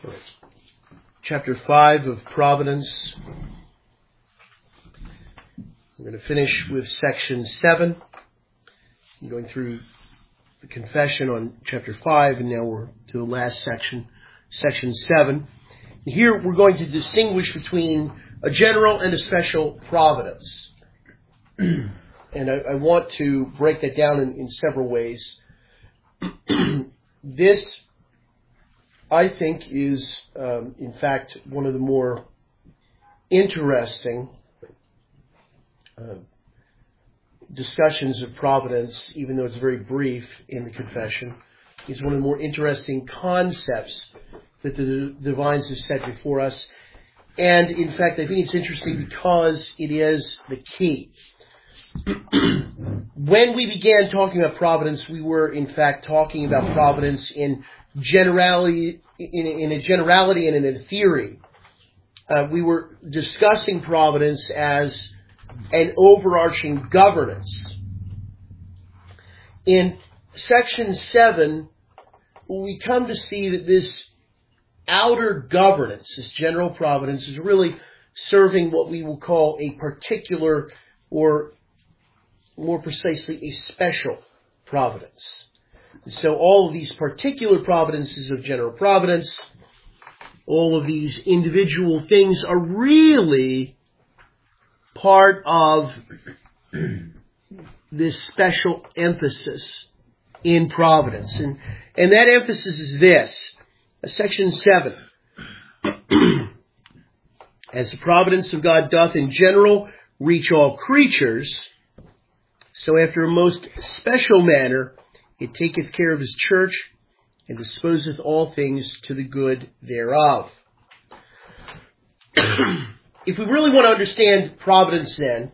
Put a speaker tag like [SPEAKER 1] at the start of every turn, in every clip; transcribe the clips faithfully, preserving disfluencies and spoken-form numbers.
[SPEAKER 1] Chapter five of Providence. We're going to finish with section seven. I'm going through the confession on chapter five, and now we're to the last section, section seven. Here we're going to distinguish between a general and a special providence. And I, I want to break that down in, in several ways. This, I think, is, um, in fact, one of the more interesting uh, discussions of providence, even though it's very brief in the confession. It's one of the more interesting concepts that the divines have set before us. And, in fact, I think it's interesting because it is the key. When we began talking about providence, we were, in fact, talking about providence in generality, in, in a generality and in a theory. Uh, we were discussing providence as an overarching governance. In section seven, we come to see that this outer governance, this general providence, is really serving what we will call a particular, or more precisely, a special providence. And so all of these particular providences of general providence, all of these individual things are really part of this special emphasis in providence. And, and that emphasis is this, section seven. As the providence of God doth in general reach all creatures, so after a most special manner it taketh care of his church, and disposeth all things to the good thereof. If we really want to understand providence then,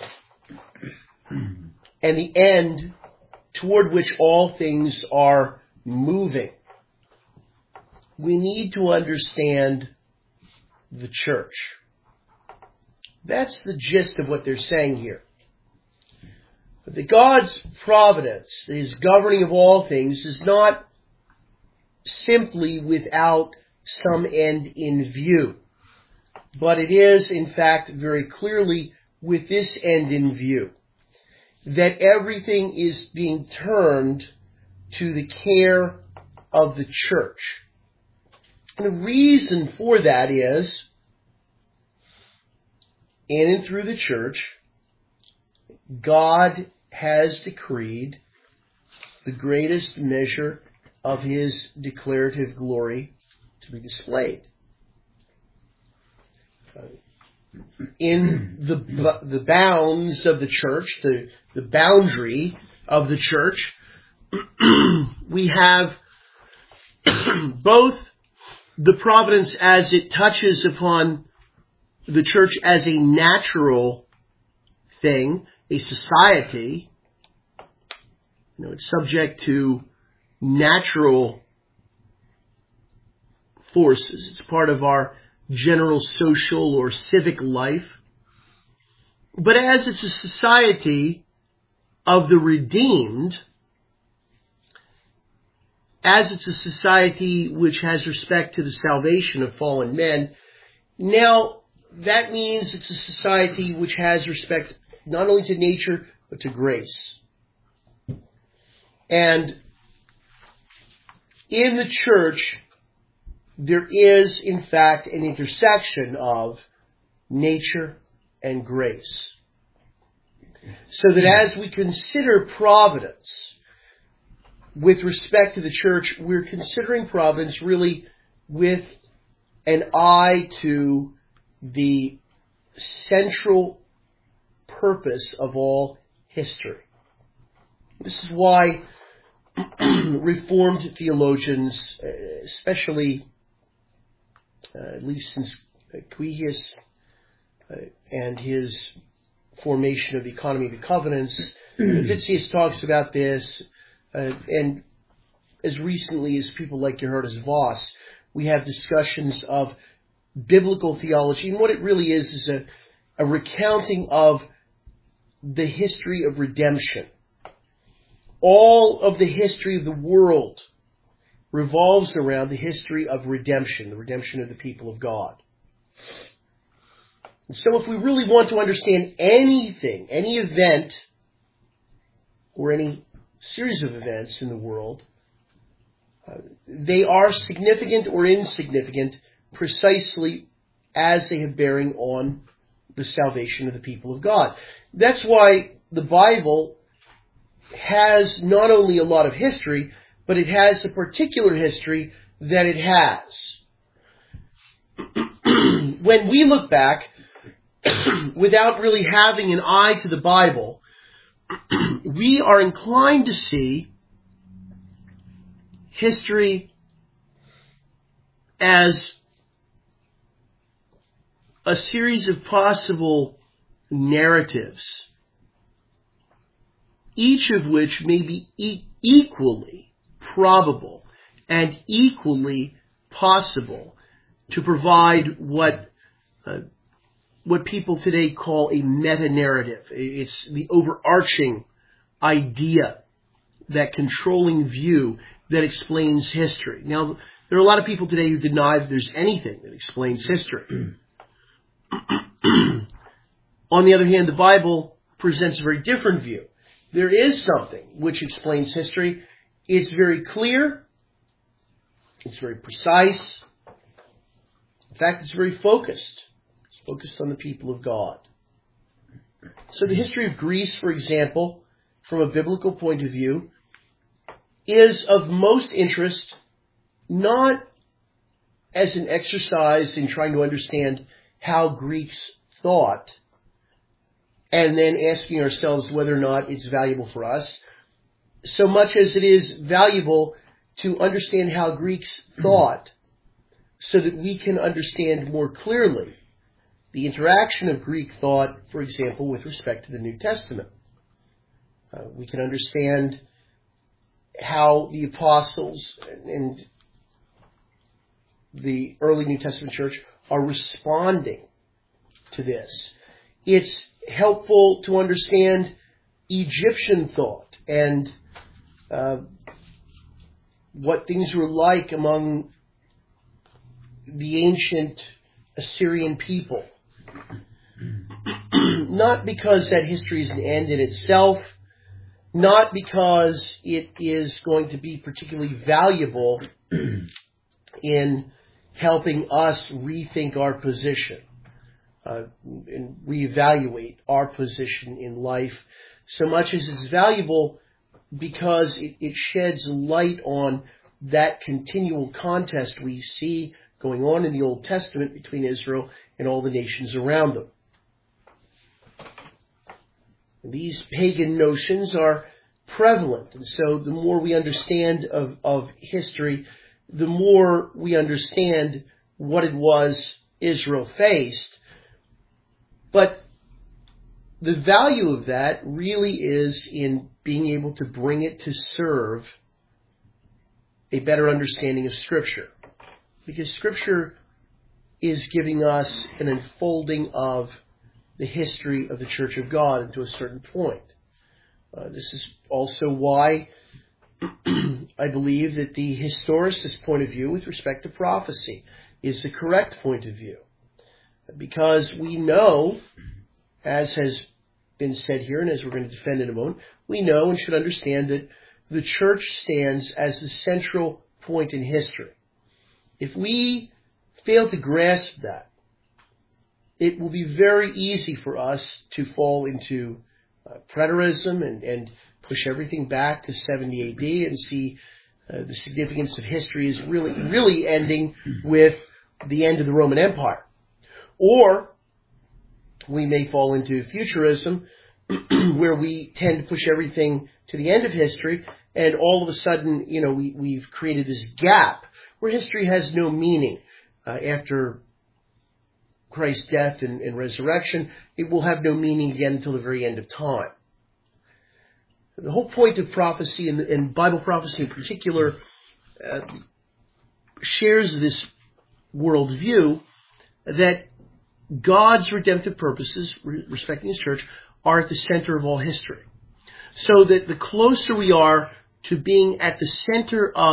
[SPEAKER 1] and the end toward which all things are moving, we need to understand the church. That's the gist of what they're saying here. That God's providence, His governing of all things, is not simply without some end in view, but it is, in fact, very clearly with this end in view, that everything is being turned to the care of the church. And the reason for that is, in and through the church, God has decreed the greatest measure of His declarative glory to be displayed. Uh, in the the bounds of the church, the, the boundary of the church, we have both the providence as it touches upon the church as a natural thing, a society. You know, it's subject to natural forces. It's part of our general social or civic life. But as it's a society of the redeemed, as it's a society which has respect to the salvation of fallen men, now that means it's a society which has respect not only to nature, but to grace. And in the church, there is, in fact, an intersection of nature and grace. So that as we consider providence with respect to the church, we're considering providence really with an eye to the central purpose of all history. This is why Reformed theologians, especially uh, at least since Aquinas uh, and his formation of the Economy of the Covenants, Vitzius talks about this, uh, and as recently as people like Geerhardus Vos, we have discussions of biblical theology, and what it really is is a, a recounting of the history of redemption. All of the history of the world revolves around the history of redemption, the redemption of the people of God. And so if we really want to understand anything, any event, or any series of events in the world, uh, they are significant or insignificant precisely as they have bearing on the salvation of the people of God. That's why the Bible has not only a lot of history, but it has the particular history that it has. When we look back, without really having an eye to the Bible, we are inclined to see history as a series of possible narratives, each of which may be e- equally probable and equally possible to provide what uh, what people today call a meta-narrative. It's the overarching idea, that controlling view that explains history. Now, there are a lot of people today who deny that there's anything that explains history. On the other hand, the Bible presents a very different view. There is something which explains history. It's very clear. It's very precise. In fact, it's very focused. It's focused on the people of God. So the history of Greece, for example, from a biblical point of view, is of most interest not as an exercise in trying to understand how Greeks thought, and then asking ourselves whether or not it's valuable for us, so much as it is valuable to understand how Greeks thought so that we can understand more clearly the interaction of Greek thought, for example, with respect to the New Testament. Uh, we can understand how the apostles and the early New Testament church are responding to this. It's helpful to understand Egyptian thought and uh, what things were like among the ancient Assyrian people. Not because that history is an end in itself, not because it is going to be particularly valuable in helping us rethink our position uh, and reevaluate our position in life, so much as it's valuable because it, it sheds light on that continual contest we see going on in the Old Testament between Israel and all the nations around them. These pagan notions are prevalent, and so the more we understand of, of history, the more we understand what it was Israel faced. But the value of that really is in being able to bring it to serve a better understanding of Scripture. Because Scripture is giving us an unfolding of the history of the Church of God and to a certain point. Uh, this is also why I believe that the historicist point of view with respect to prophecy is the correct point of view. Because we know, as has been said here and as we're going to defend in a moment, we know and should understand that the church stands as the central point in history. If we fail to grasp that, it will be very easy for us to fall into uh, preterism and, and push everything back to seventy A D and see uh, the significance of history is really, really ending with the end of the Roman Empire. Or we may fall into futurism where we tend to push everything to the end of history, and all of a sudden, you know, we, we've created this gap where history has no meaning. Uh, after Christ's death and, and resurrection, it will have no meaning again until the very end of time. The whole point of prophecy, and, and Bible prophecy in particular, uh, shares this worldview that God's redemptive purposes, re- respecting His church, are at the center of all history. So that the closer we are to being at the center of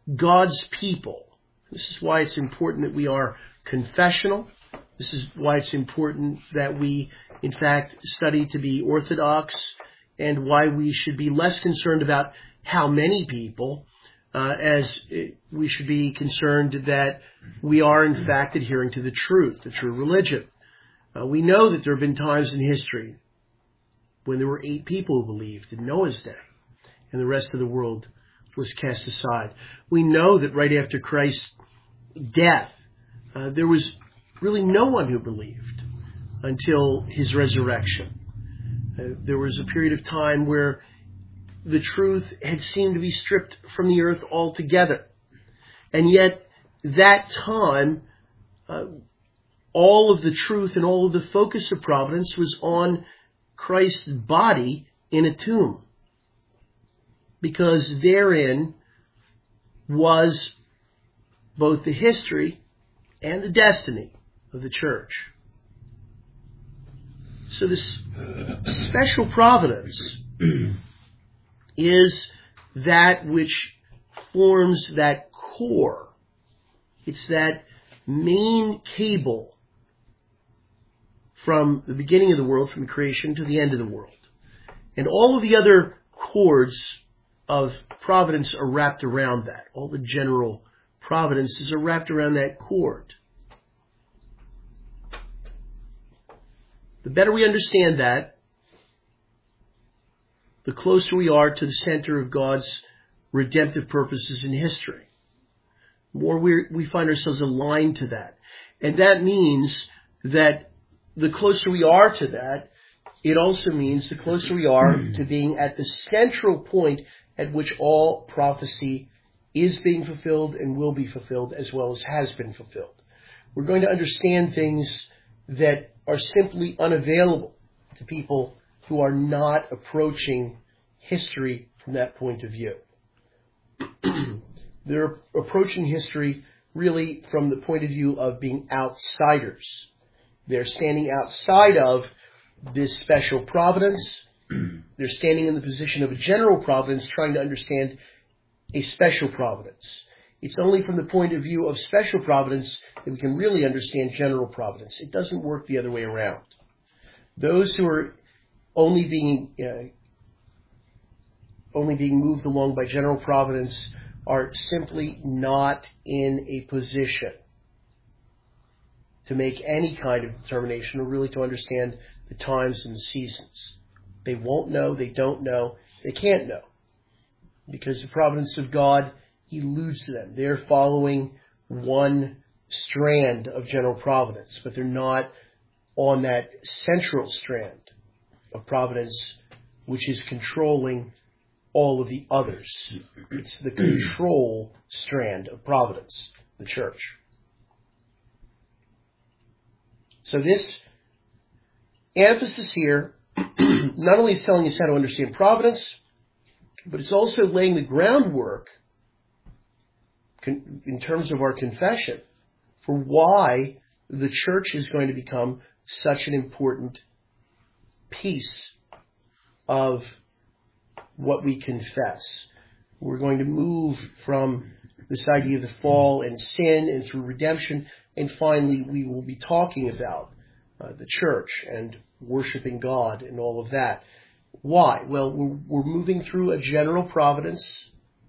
[SPEAKER 1] God's people. This is why it's important that we are confessional. This is why it's important that we, in fact, study to be orthodox, and why we should be less concerned about how many people, uh, as it, we should be concerned that we are, in fact, adhering to the truth, the true religion. Uh, we know that there have been times in history when there were eight people who believed in Noah's day, and the rest of the world was cast aside. We know that right after Christ's death, uh, there was really no one who believed until his resurrection. Uh, there was a period of time where the truth had seemed to be stripped from the earth altogether. And yet, that time, uh, all of the truth and all of the focus of providence was on Christ's body in a tomb. Because therein was both the history and the destiny of the church. So this special providence is that which forms that core. It's that main cable from the beginning of the world, from creation to the end of the world. And all of the other cords of providence are wrapped around that. All the general providences are wrapped around that cord. The better we understand that, the closer we are to the center of God's redemptive purposes in history. The more we we find ourselves aligned to that. And that means that the closer we are to that, it also means the closer we are to being at the central point at which all prophecy is being fulfilled and will be fulfilled, as well as has been fulfilled. We're going to understand things that are simply unavailable to people who are not approaching history from that point of view. They're approaching history really from the point of view of being outsiders. They're standing outside of this special providence. They're standing in the position of a general providence, trying to understand a special providence. It's only from the point of view of special providence that we can really understand general providence. It doesn't work the other way around. Those who are only being uh, only being moved along by general providence are simply not in a position to make any kind of determination or really to understand the times and the seasons. They won't know, they don't know, they can't know. Because the providence of God eludes them. They're following one strand of general providence, but they're not on that central strand of providence which is controlling all of the others. It's the control strand of providence, the church. So this emphasis here not only is telling us how to understand providence, but it's also laying the groundwork in terms of our confession for why the church is going to become such an important piece of what we confess. We're going to move from this idea of the fall and sin and through redemption, and finally we will be talking about uh, the church and worshiping God and all of that. Why? Well, we're, we're moving through a general providence,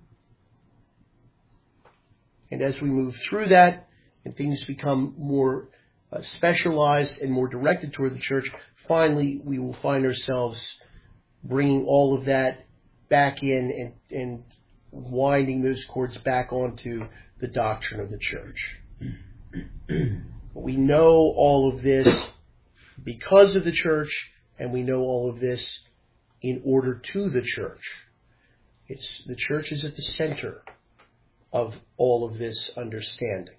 [SPEAKER 1] and as we move through that and things become more uh, specialized and more directed toward the church, finally we will find ourselves bringing all of that back in and, and winding those cords back onto the doctrine of the church. We know all of this because of the church, and we know all of this in order to the church. It's the church is at the center of all of this understanding.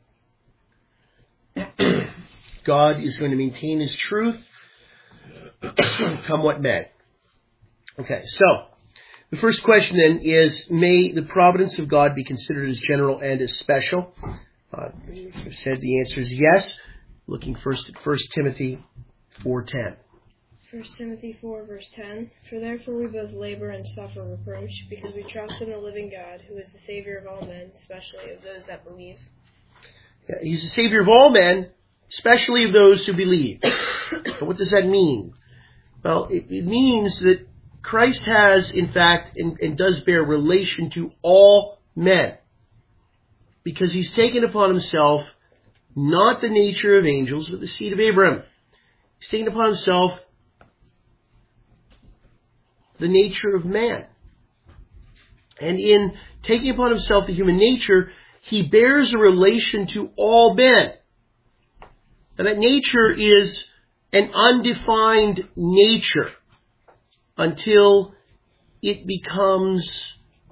[SPEAKER 1] God is going to maintain His truth, come what may. Okay, so the first question then is, may the providence of God be considered as general and as special? Uh, as I've said, the answer is yes. Looking first at First Timothy four ten.
[SPEAKER 2] First Timothy four, verse ten. For therefore we both labor and suffer reproach, because we trust in the living God, who is the Savior of all men, especially of those that believe.
[SPEAKER 1] Yeah, he's the Savior of all men, especially of those who believe. So what does that mean? Well, it, it means that Christ has, in fact, and, and does bear relation to all men, because he's taken upon himself not the nature of angels, but the seed of Abraham. He's taken upon himself the nature of man. And in taking upon himself the human nature, he bears a relation to all men. And that nature is an undefined nature until it becomes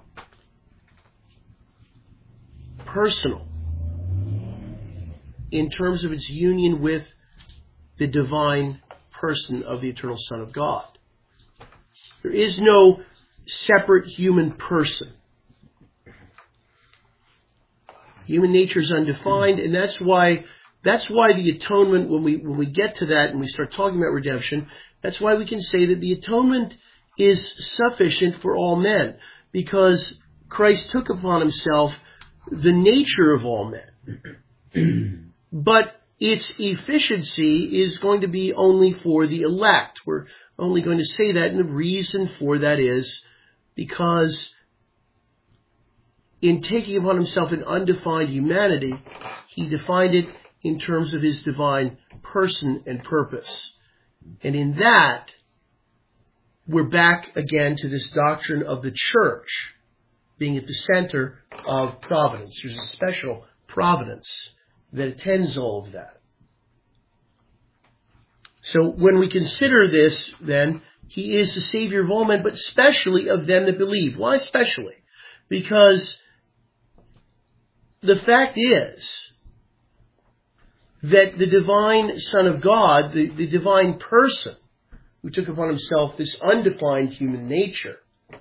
[SPEAKER 1] personal in terms of its union with the divine person of the eternal Son of God. There is no separate human person. Human nature is undefined, and that's why that's why the atonement, when we when we get to that and we start talking about redemption, that's why we can say that the atonement is sufficient for all men, because Christ took upon himself the nature of all men. But its efficiency is going to be only for the elect. We're only going to say that, and the reason for that is because in taking upon himself an undefined humanity, he defined it in terms of his divine person and purpose. And in that, we're back again to this doctrine of the church being at the center of providence. There's a special providence that attends all of that. So when we consider this, then, he is the Savior of all men, but especially of them that believe. Why especially? Because the fact is that the divine Son of God, the, the divine person who took upon himself this undefined human nature,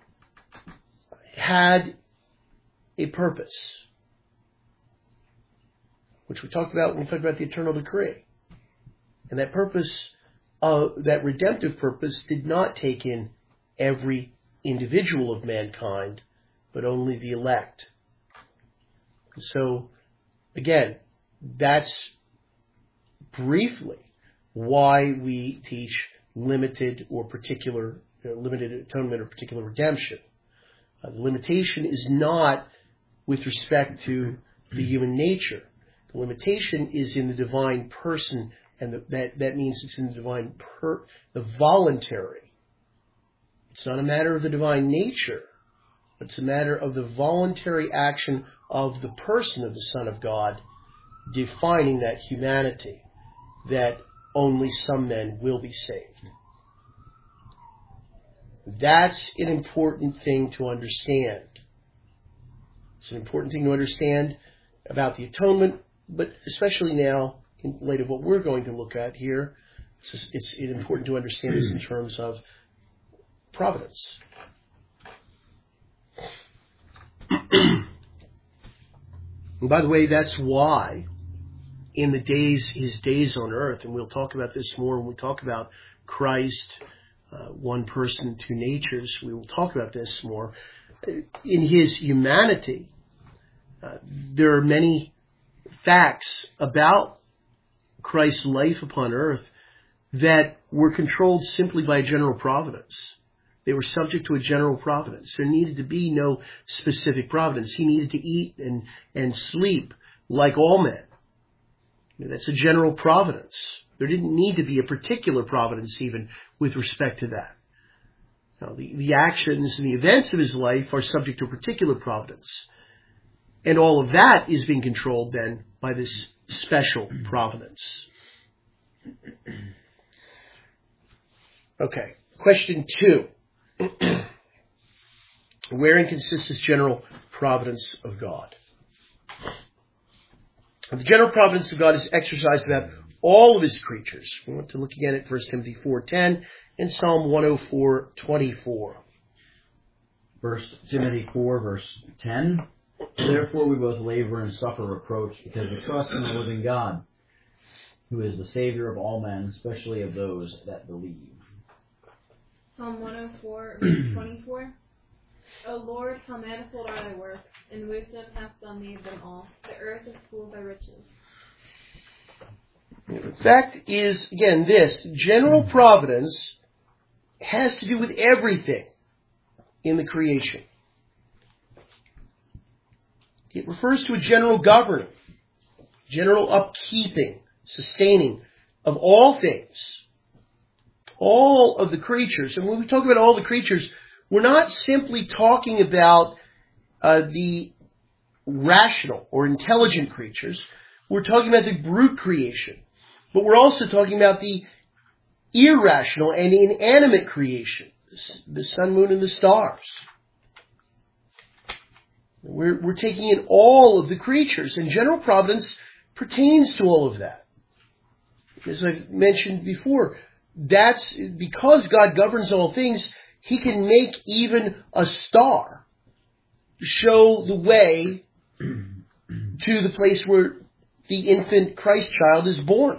[SPEAKER 1] had a purpose, which we talked about when we talked about the eternal decree. And that purpose, uh, that redemptive purpose, did not take in every individual of mankind, but only the elect. And so, again, that's briefly why we teach limited or particular, you know, limited atonement or particular redemption. Uh, the limitation is not with respect to the human nature. The limitation is in the divine person, and the, that, that means it's in the divine, per, the voluntary. It's not a matter of the divine nature, but it's a matter of the voluntary action of the person of the Son of God, defining that humanity, that only some men will be saved. That's an important thing to understand. It's an important thing to understand about the atonement, but especially now, in light of what we're going to look at here, it's, it's important to understand this in terms of providence. And by the way, that's why in the days, his days on earth, and we'll talk about this more when we talk about Christ, uh, one person, two natures, we will talk about this more. In his humanity, uh, there are many facts about Christ's life upon earth that were controlled simply by general providence. They were subject to a general providence. There needed to be no specific providence. He needed to eat and, and sleep like all men. That's a general providence. There didn't need to be a particular providence even with respect to that. Now, the, the actions and the events of his life are subject to a particular providence. And all of that is being controlled then by this special providence. Okay, question two. Wherein consists this general providence of God? The general providence of God is exercised about all of his creatures. We want to look again at First Timothy four ten and Psalm one oh four twenty-four.
[SPEAKER 3] First Timothy four, verse ten. Therefore we both labor and suffer reproach, because we trust in the living God, who is the Savior of all men, especially of those that believe.
[SPEAKER 4] Psalm one oh four, verse twenty-four. O Lord, how manifold are thy works, in wisdom hast thou made them all. The earth is full of thy riches.
[SPEAKER 1] The fact is, again, this. General providence has to do with everything in the creation. It refers to a general governing, general upkeeping, sustaining of all things, all of the creatures. And when we talk about all the creatures, we're not simply talking about uh, the rational or intelligent creatures. We're talking about the brute creation. But we're also talking about the irrational and inanimate creation, the sun, moon, and the stars. We're, we're taking in all of the creatures, and general providence pertains to all of that. As I've mentioned before, that's because God governs all things, He can make even a star show the way to the place where the infant Christ child is born.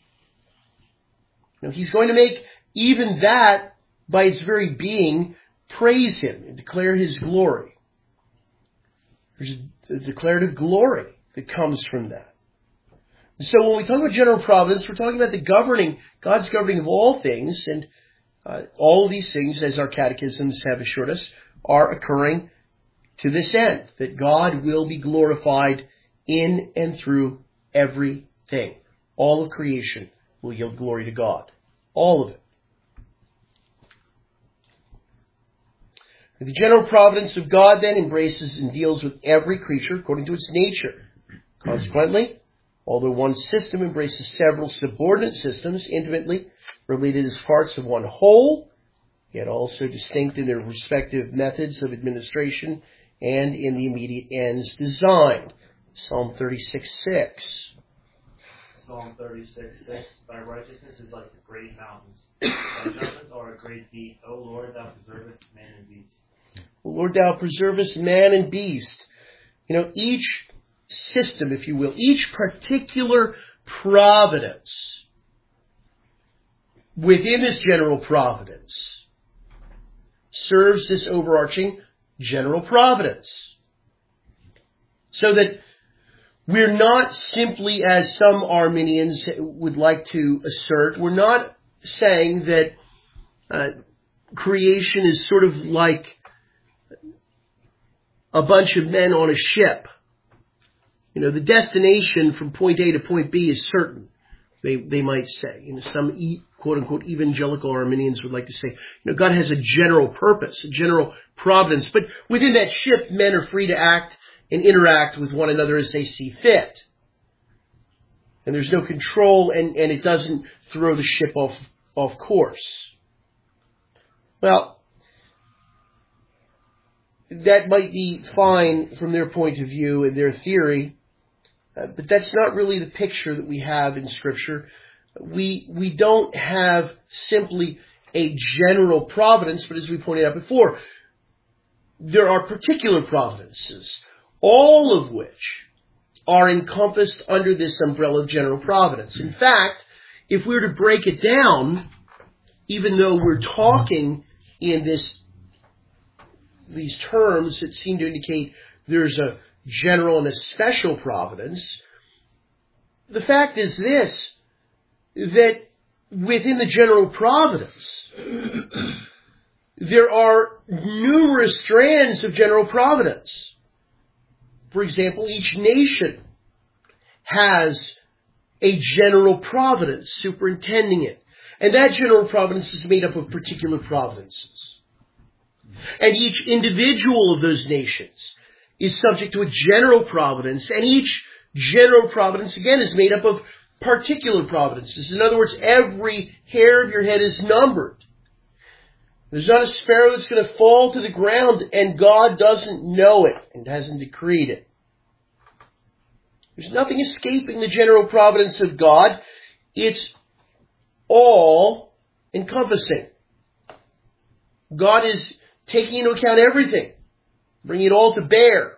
[SPEAKER 1] Now, He's going to make even that, by its very being, praise Him and declare His glory. There's a declarative glory that comes from that. And so when we talk about general providence, we're talking about the governing, God's governing of all things, and uh, all of these things, as our catechisms have assured us, are occurring to this end, that God will be glorified in and through everything. All of creation will yield glory to God. All of it. The general providence of God then embraces and deals with every creature according to its nature. Consequently, although one system embraces several subordinate systems intimately related as parts of one whole, yet also distinct in their respective methods of administration and in the immediate ends designed. Psalm thirty-six six.
[SPEAKER 5] Psalm thirty-six six. Thy righteousness is like the great mountains. Thy judgments are a great deep. O Lord, thou preservest man and beast.
[SPEAKER 1] O Lord, thou preservest man and beast. You know, each system, if you will, each particular providence within this general providence serves this overarching general providence. So that we're not simply, as some Arminians would like to assert, we're not saying that uh, creation is sort of like a bunch of men on a ship. You know, the destination from point A to point B is certain, they they might say. You know, some e, quote-unquote evangelical Arminians would like to say, you know, God has a general purpose, a general providence. But within that ship, men are free to act and interact with one another as they see fit. And there's no control, and, and it doesn't throw the ship off, off course. Well, that might be fine from their point of view and their theory, uh, but that's not really the picture that we have in Scripture. We we don't have simply a general providence, but as we pointed out before, there are particular providences, all of which are encompassed under this umbrella of general providence. In fact, if we were to break it down, even though we're talking in this these terms that seem to indicate there's a general and a special providence, the fact is this, that within the general providence, there are numerous strands of general providence. For example, each nation has a general providence superintending it. And that general providence is made up of particular providences. And each individual of those nations is subject to a general providence, and each general providence, again, is made up of particular providences. In other words, every hair of your head is numbered. There's not a sparrow that's going to fall to the ground, and God doesn't know it and hasn't decreed it. There's nothing escaping the general providence of God. It's all encompassing. God is taking into account everything, bringing it all to bear.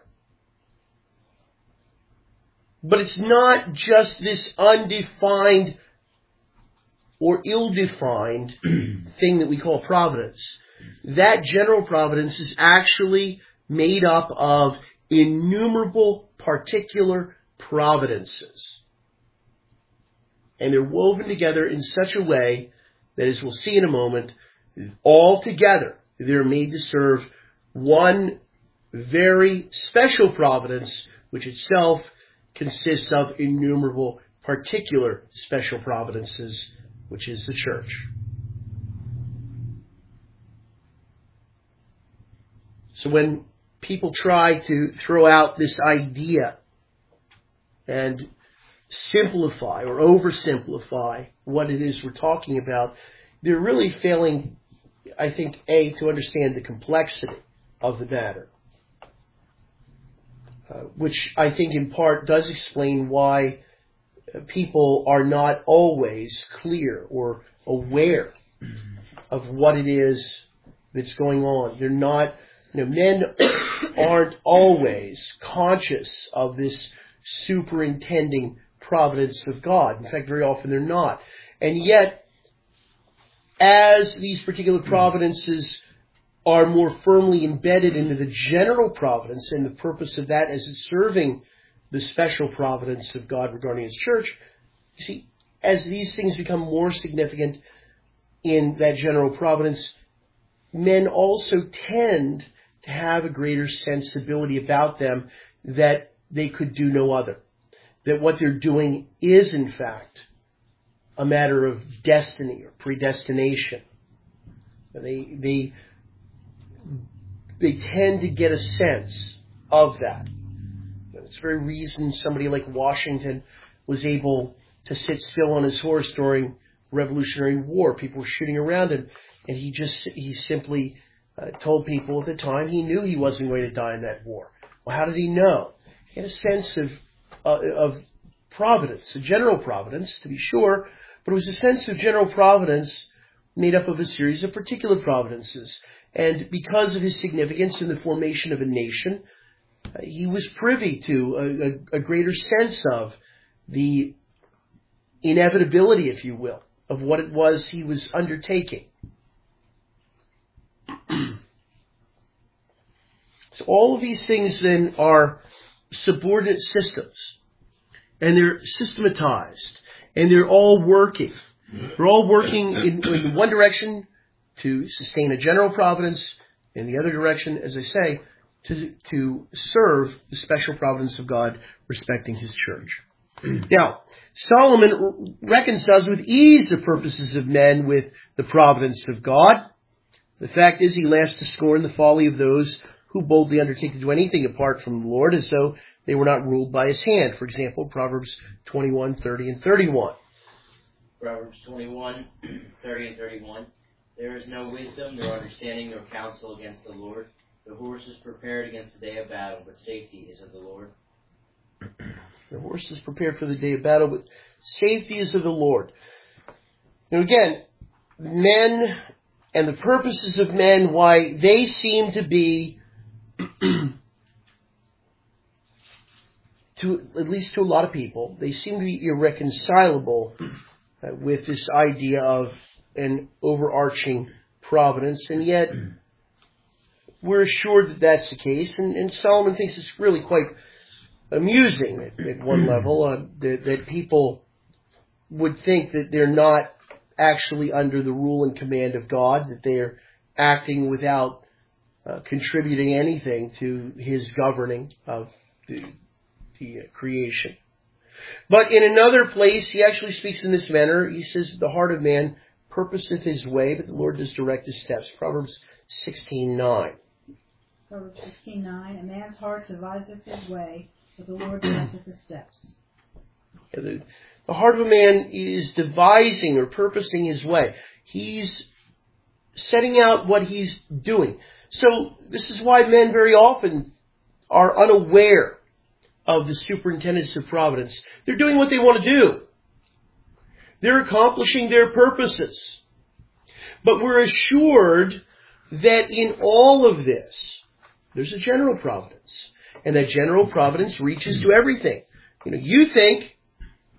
[SPEAKER 1] But it's not just this undefined or ill-defined thing that we call providence. That general providence is actually made up of innumerable particular providences. And they're woven together in such a way that, as we'll see in a moment, all together they're made to serve one very special providence, which itself consists of innumerable particular special providences, which is the church. So when people try to throw out this idea and simplify or oversimplify what it is we're talking about, they're really failing, I think, A, to understand the complexity of the matter, uh, which I think in part does explain why people are not always clear or aware of what it is that's going on. They're not, you know, men aren't always conscious of this superintending providence of God. In fact, very often they're not. And yet, as these particular providences are more firmly embedded into the general providence, and the purpose of that is serving the special providence of God regarding His church, you see, as these things become more significant in that general providence, men also tend to have a greater sensibility about them that they could do no other. That what they're doing is, in fact, a matter of destiny or predestination. They, they, they tend to get a sense of that. It's the very reason somebody like Washington was able to sit still on his horse during the Revolutionary War. People were shooting around him, and he just, he simply uh, told people at the time he knew he wasn't going to die in that war. Well, how did he know? He had a sense of, uh, of providence, a general providence, to be sure, but it was a sense of general providence made up of a series of particular providences. And because of his significance in the formation of a nation, uh, he was privy to a, a, a greater sense of the inevitability, if you will, of what it was he was undertaking. So all of these things then are subordinate systems, and they're systematized, and they're all working. They're all working in, in one direction to sustain a general providence, in the other direction, as I say, to, to serve the special providence of God respecting His church. Now, Solomon reconciles with ease the purposes of men with the providence of God. The fact is, he laughs to scorn the folly of those who boldly undertake to do anything apart from the Lord, as though they were not ruled by His hand. For example, Proverbs twenty-one, thirty, and thirty-one.
[SPEAKER 6] Proverbs twenty-one, thirty, and thirty-one. There is no wisdom, nor understanding, nor counsel against the Lord. The horse is prepared against the day of battle, but safety is of the Lord.
[SPEAKER 1] The horse is prepared for the day of battle, but safety is of the Lord. Now again, men and the purposes of men, why they seem to be, to at least to a lot of people, they seem to be irreconcilable uh, with this idea of an overarching providence, and yet we're assured that that's the case, and, and Solomon thinks it's really quite amusing at, at one level uh, that, that people would think that they're not actually under the rule and command of God, that they're acting without uh, contributing anything to His governing of the, the uh, creation. But in another place, he actually speaks in this manner. He says, the heart of man purposeth his way, but the Lord does direct his steps. Proverbs sixteen nine.
[SPEAKER 7] Proverbs sixteen nine. A man's heart deviseth his way, but the Lord directeth his steps.
[SPEAKER 1] Yeah, the, the heart of a man is devising or purposing his way. He's setting out what he's doing. So this is why men very often are unaware of the superintendence of providence. They're doing what they want to do. They're accomplishing their purposes. But we're assured that in all of this, there's a general providence. And that general providence reaches to everything. You know, you think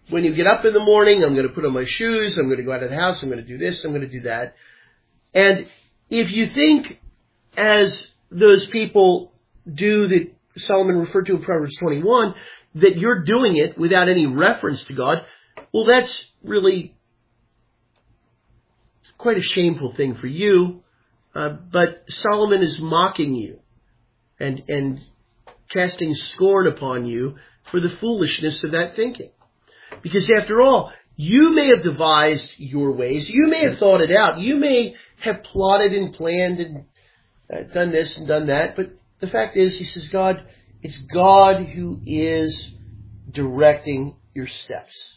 [SPEAKER 1] when you get up in the morning, I'm going to put on my shoes, I'm going to go out of the house, I'm going to do this, I'm going to do that. And if you think, as those people do that Solomon referred to in Proverbs twenty-one, that you're doing it without any reference to God, well, that's really quite a shameful thing for you. Uh, but Solomon is mocking you and, and casting scorn upon you for the foolishness of that thinking. Because after all, you may have devised your ways. You may have thought it out. You may have plotted and planned and uh, done this and done that. But the fact is, he says, God, it's God who is directing your steps.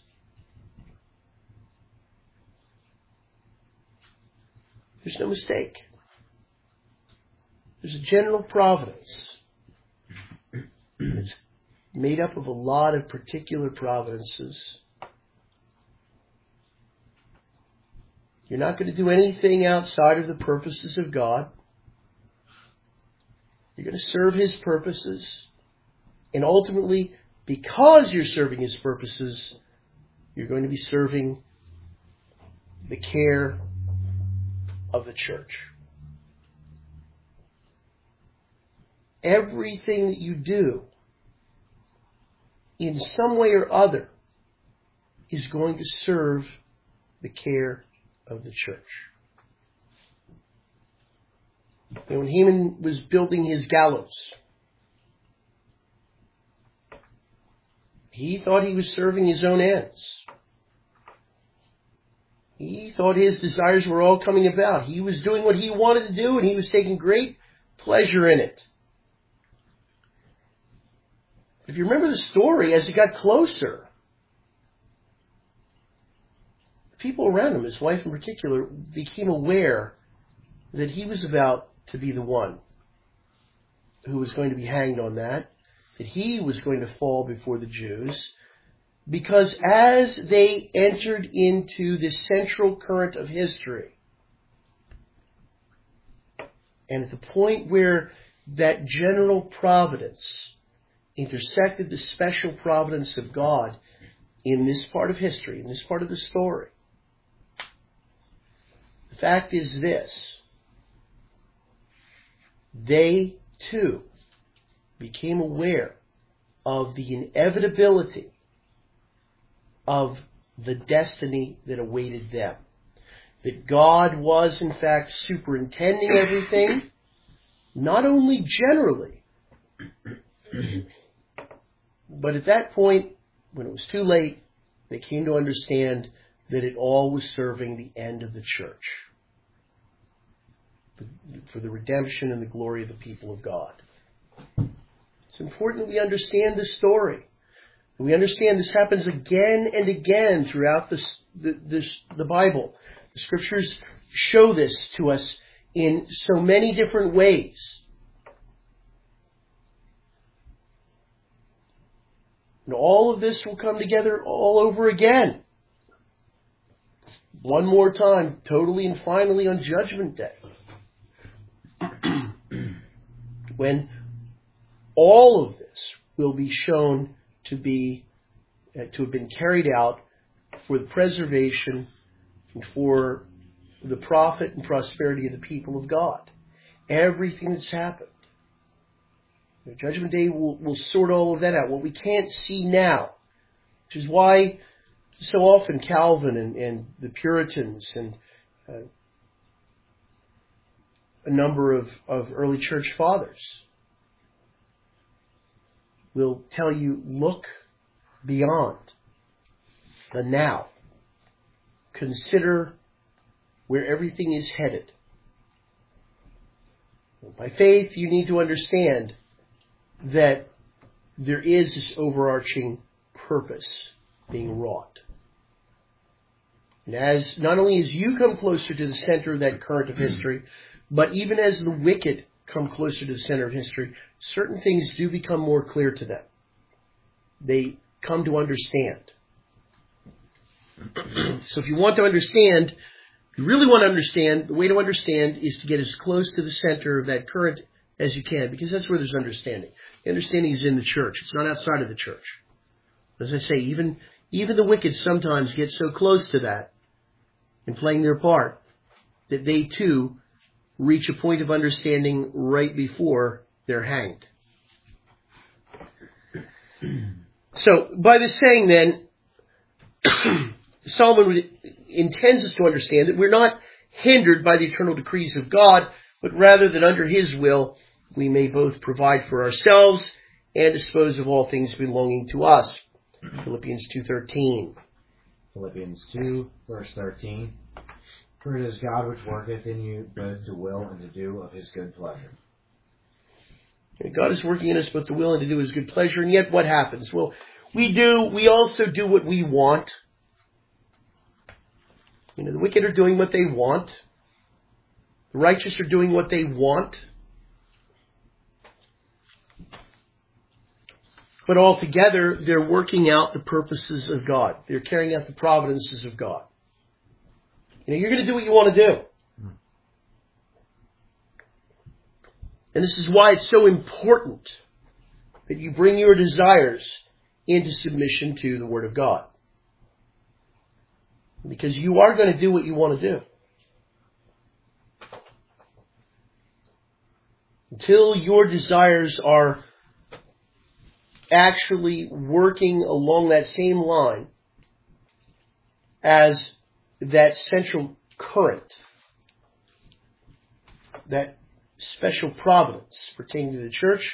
[SPEAKER 1] There's no mistake. There's a general providence. It's made up of a lot of particular providences. You're not going to do anything outside of the purposes of God. You're going to serve His purposes. And ultimately, because you're serving His purposes, you're going to be serving the care of the church. Everything that you do, in some way or other, is going to serve the care of the church. And when Haman was building his gallows, he thought he was serving his own ends. He thought his desires were all coming about. He was doing what he wanted to do, and he was taking great pleasure in it. If you remember the story, as he got closer, people around him, his wife in particular, became aware that he was about to be the one who was going to be hanged on that, that he was going to fall before the Jews, because as they entered into the central current of history, and at the point where that general providence intersected the special providence of God in this part of history, in this part of the story, the fact is this: they too became aware of the inevitability of the destiny that awaited them. That God was in fact superintending everything, not only generally, but at that point, when it was too late, they came to understand that it all was serving the end of the church, for the redemption and the glory of the people of God. It's important that we understand this story. We understand this happens again and again throughout this, the, this, the Bible. The Scriptures show this to us in so many different ways. And all of this will come together all over again. One more time, totally and finally on Judgment Day. When all of this will be shown to be, uh, to have been carried out for the preservation and for the profit and prosperity of the people of God. Everything that's happened. You know, Judgment Day will, will sort all of that out. What we can't see now, which is why so often Calvin and, and the Puritans and uh, a number of, of early church fathers will tell you, look beyond the now. Consider where everything is headed. By faith, you need to understand that there is this overarching purpose being wrought. And as not only as you come closer to the center of that current of history, but even as the wicked come closer to the center of history, certain things do become more clear to them. They come to understand. So if you want to understand, if you really want to understand, the way to understand is to get as close to the center of that current as you can, because that's where there's understanding. The understanding is in the church. It's not outside of the church. As I say, even even the wicked sometimes get so close to that in playing their part that they too reach a point of understanding right before they're hanged. So, by this saying then, Solomon intends us to understand that we're not hindered by the eternal decrees of God, but rather that under His will we may both provide for ourselves and dispose of all things belonging to us. Philippians two thirteen.
[SPEAKER 8] Philippians two, verse thirteen. For it is God which worketh in you both to will and to do of His good pleasure.
[SPEAKER 1] God is working in us both to will and to do His good pleasure, and yet what happens? Well, we do, we also do what we want. You know, the wicked are doing what they want. The righteous are doing what they want. But altogether, they're working out the purposes of God. They're carrying out the providences of God. You know, you're going to do what you want to do. And this is why it's so important that you bring your desires into submission to the Word of God. Because you are going to do what you want to do. Until your desires are actually working along that same line as that central current, that special providence pertaining to the church,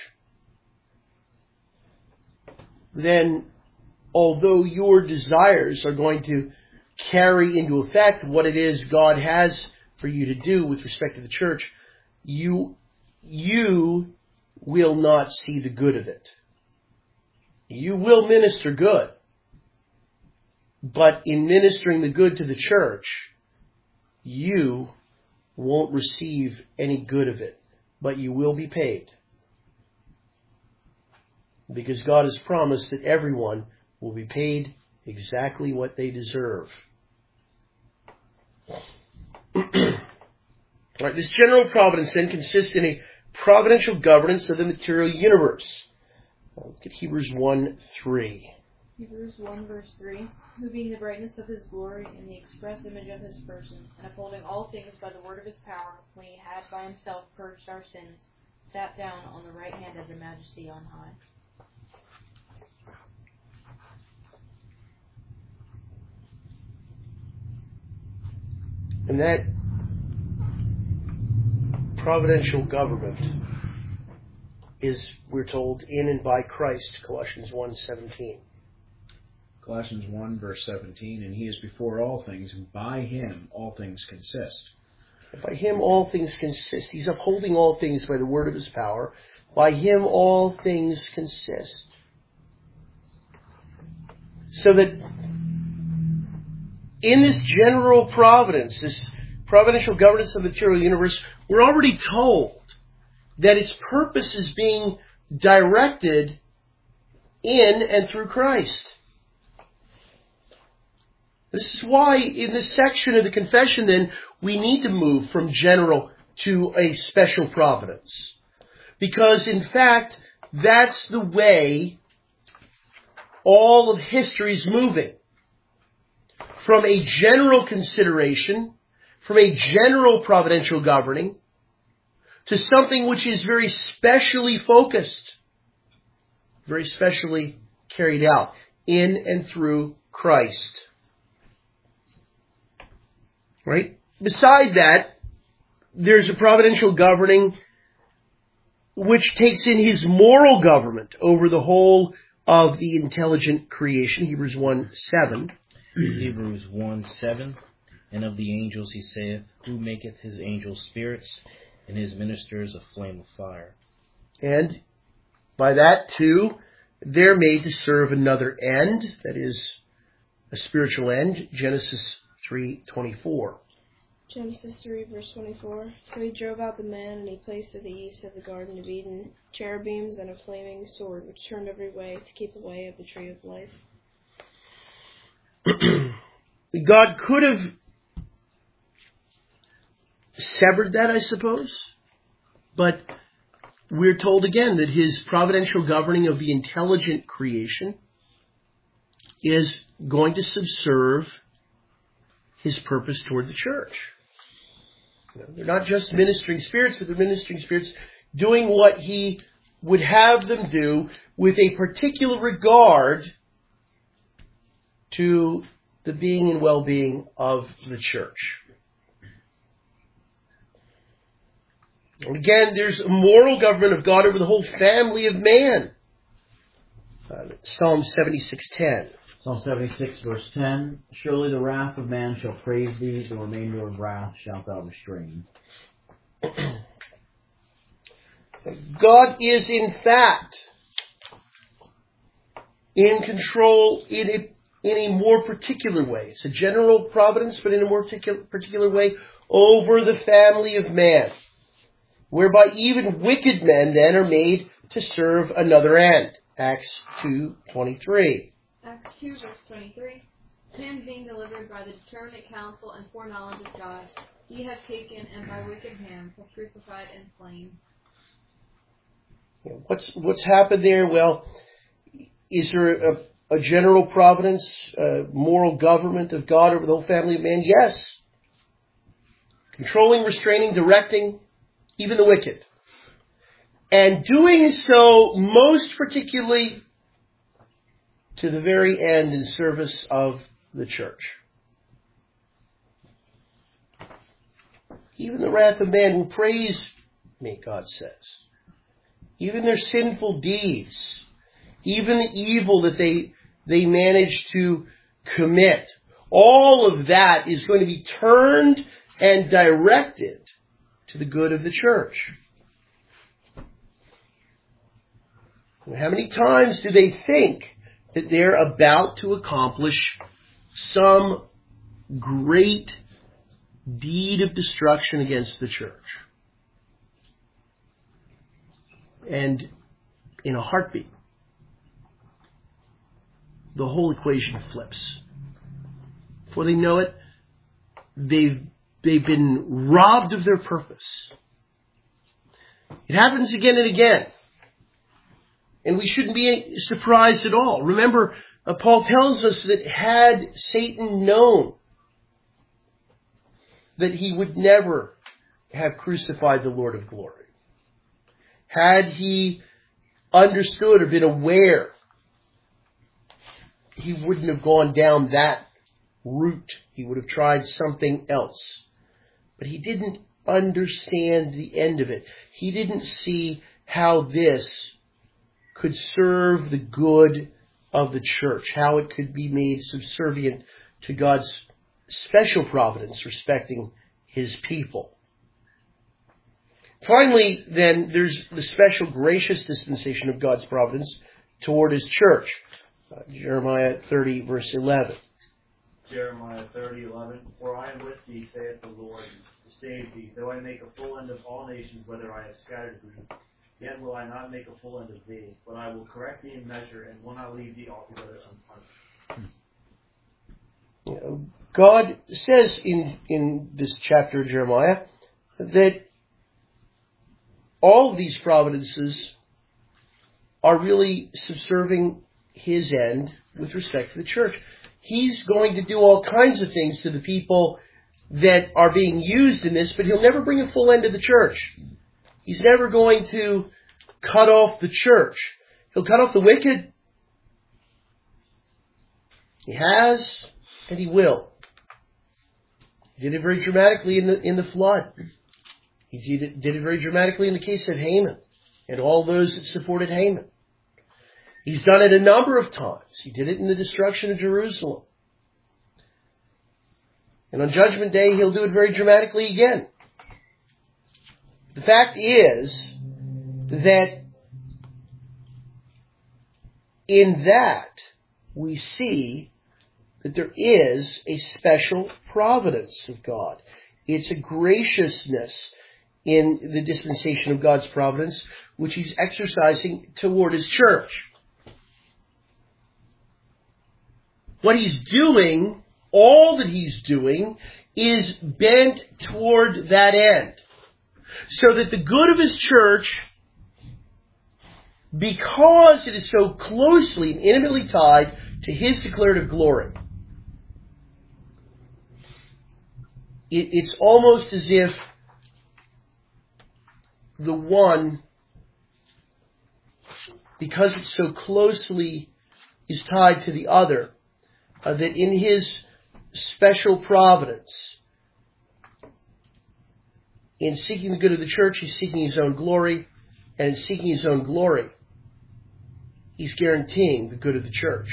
[SPEAKER 1] then although your desires are going to carry into effect what it is God has for you to do with respect to the church, you, you will not see the good of it. You will minister good, but in ministering the good to the church, you won't receive any good of it, but you will be paid. Because God has promised that everyone will be paid exactly what they deserve. All right, this general providence then consists in a providential governance of the material universe. Look at Hebrews one three.
[SPEAKER 4] Hebrews one verse three. Who being the brightness of His glory and the express image of His person, and upholding all things by the word of His power, when He had by Himself purged our sins, sat down on the right hand of the Majesty on high.
[SPEAKER 1] And that providential government is, we're told, in and by Christ, Colossians one seventeen.
[SPEAKER 9] Colossians one, verse seventeen, and He is before all things, and by Him all things consist.
[SPEAKER 1] By Him all things consist. He's upholding all things by the word of His power. By Him all things consist. So that in this general providence, this providential governance of the material universe, we're already told that its purpose is being directed in and through Christ. This is why in this section of the confession then, we need to move from general to a special providence. Because in fact, that's the way all of history is moving. From a general consideration, from a general providential governing, to something which is very specially focused, very specially carried out in and through Christ. Right? Beside that, there's a providential governing which takes in His moral government over the whole of the intelligent creation, Hebrews one seven.
[SPEAKER 10] Hebrews one seven, and of the angels He saith, who maketh His angels spirits, and His ministers a flame of fire.
[SPEAKER 1] And by that too, they're made to serve another end, that is, a spiritual end, Genesis three twenty-four.
[SPEAKER 2] Genesis three, verse twenty-four. So He drove out the man, and He placed at the east of the Garden of Eden cherubims and a flaming sword, which turned every way to keep the way of the tree of life.
[SPEAKER 1] God could have severed that, I suppose, but we're told again that His providential governing of the intelligent creation is going to subserve his purpose toward the church. You know, they're not just ministering spirits, but they're ministering spirits doing what he would have them do with a particular regard to the being and well-being of the church. And again, there's a moral government of God over the whole family of man. Uh, Psalm seventy-six ten.
[SPEAKER 3] Psalm seventy-six, verse ten. Surely the wrath of man shall praise thee, the remainder of wrath shalt thou restrain.
[SPEAKER 1] God is in fact in control in a, in a more particular way. It's a general providence, but in a more particular, particular way over the family of man, whereby even wicked men then are made to serve another end. Acts two twenty-three.
[SPEAKER 4] Acts two, verse twenty-three. Him being delivered by the determinate counsel and foreknowledge of God, ye have taken, and by wicked hands have crucified and slain.
[SPEAKER 1] What's what's happened there? Well, is there a, a general providence, a moral government of God over the whole family of man? Yes. Controlling, restraining, directing, even the wicked. And doing so most particularly to the very end in service of the church. Even the wrath of man will praise me, God says. Even their sinful deeds, even the evil that they, they manage to commit, all of that is going to be turned and directed to the good of the church. How many times do they think that they're about to accomplish some great deed of destruction against the church? And in a heartbeat, the whole equation flips. Before they know it, they've, they've been robbed of their purpose. It happens again and again. And we shouldn't be surprised at all. Remember, uh, Paul tells us that had Satan known that he would never have crucified the Lord of glory, had he understood or been aware, he wouldn't have gone down that route. He would have tried something else. But he didn't understand the end of it. He didn't see how this could serve the good of the church, how it could be made subservient to God's special providence respecting his people. Finally, then, there's the special gracious dispensation of God's providence toward his church. Uh, Jeremiah thirty, verse eleven.
[SPEAKER 5] Jeremiah thirty, eleven. For I am with thee, saith the Lord, to save thee. Though I make a full end of all nations, whether I have scattered thee, yet will I not make a full end of thee. But I will correct thee in measure, and will not leave thee altogether unpunished.
[SPEAKER 1] You know, God says in, in this chapter of Jeremiah that all of these providences are really subserving his end with respect to the church. He's going to do all kinds of things to the people that are being used in this, but he'll never bring a full end to the church. He's never going to cut off the church. He'll cut off the wicked. He has, and he will. He did it very dramatically in the in the flood. He did it, did it very dramatically in the case of Haman and all those that supported Haman. He's done it a number of times. He did it in the destruction of Jerusalem. And on Judgment Day, he'll do it very dramatically again. The fact is that in that we see that there is a special providence of God. It's a graciousness in the dispensation of God's providence, which he's exercising toward his church. What he's doing, all that he's doing, is bent toward that end. So that the good of his church, because it is so closely and intimately tied to His declarative glory, it, it's almost as if the one, because it's so closely is tied to the other, uh, that in His special providence, in seeking the good of the church, He's seeking His own glory, and in seeking His own glory, He's guaranteeing the good of the church.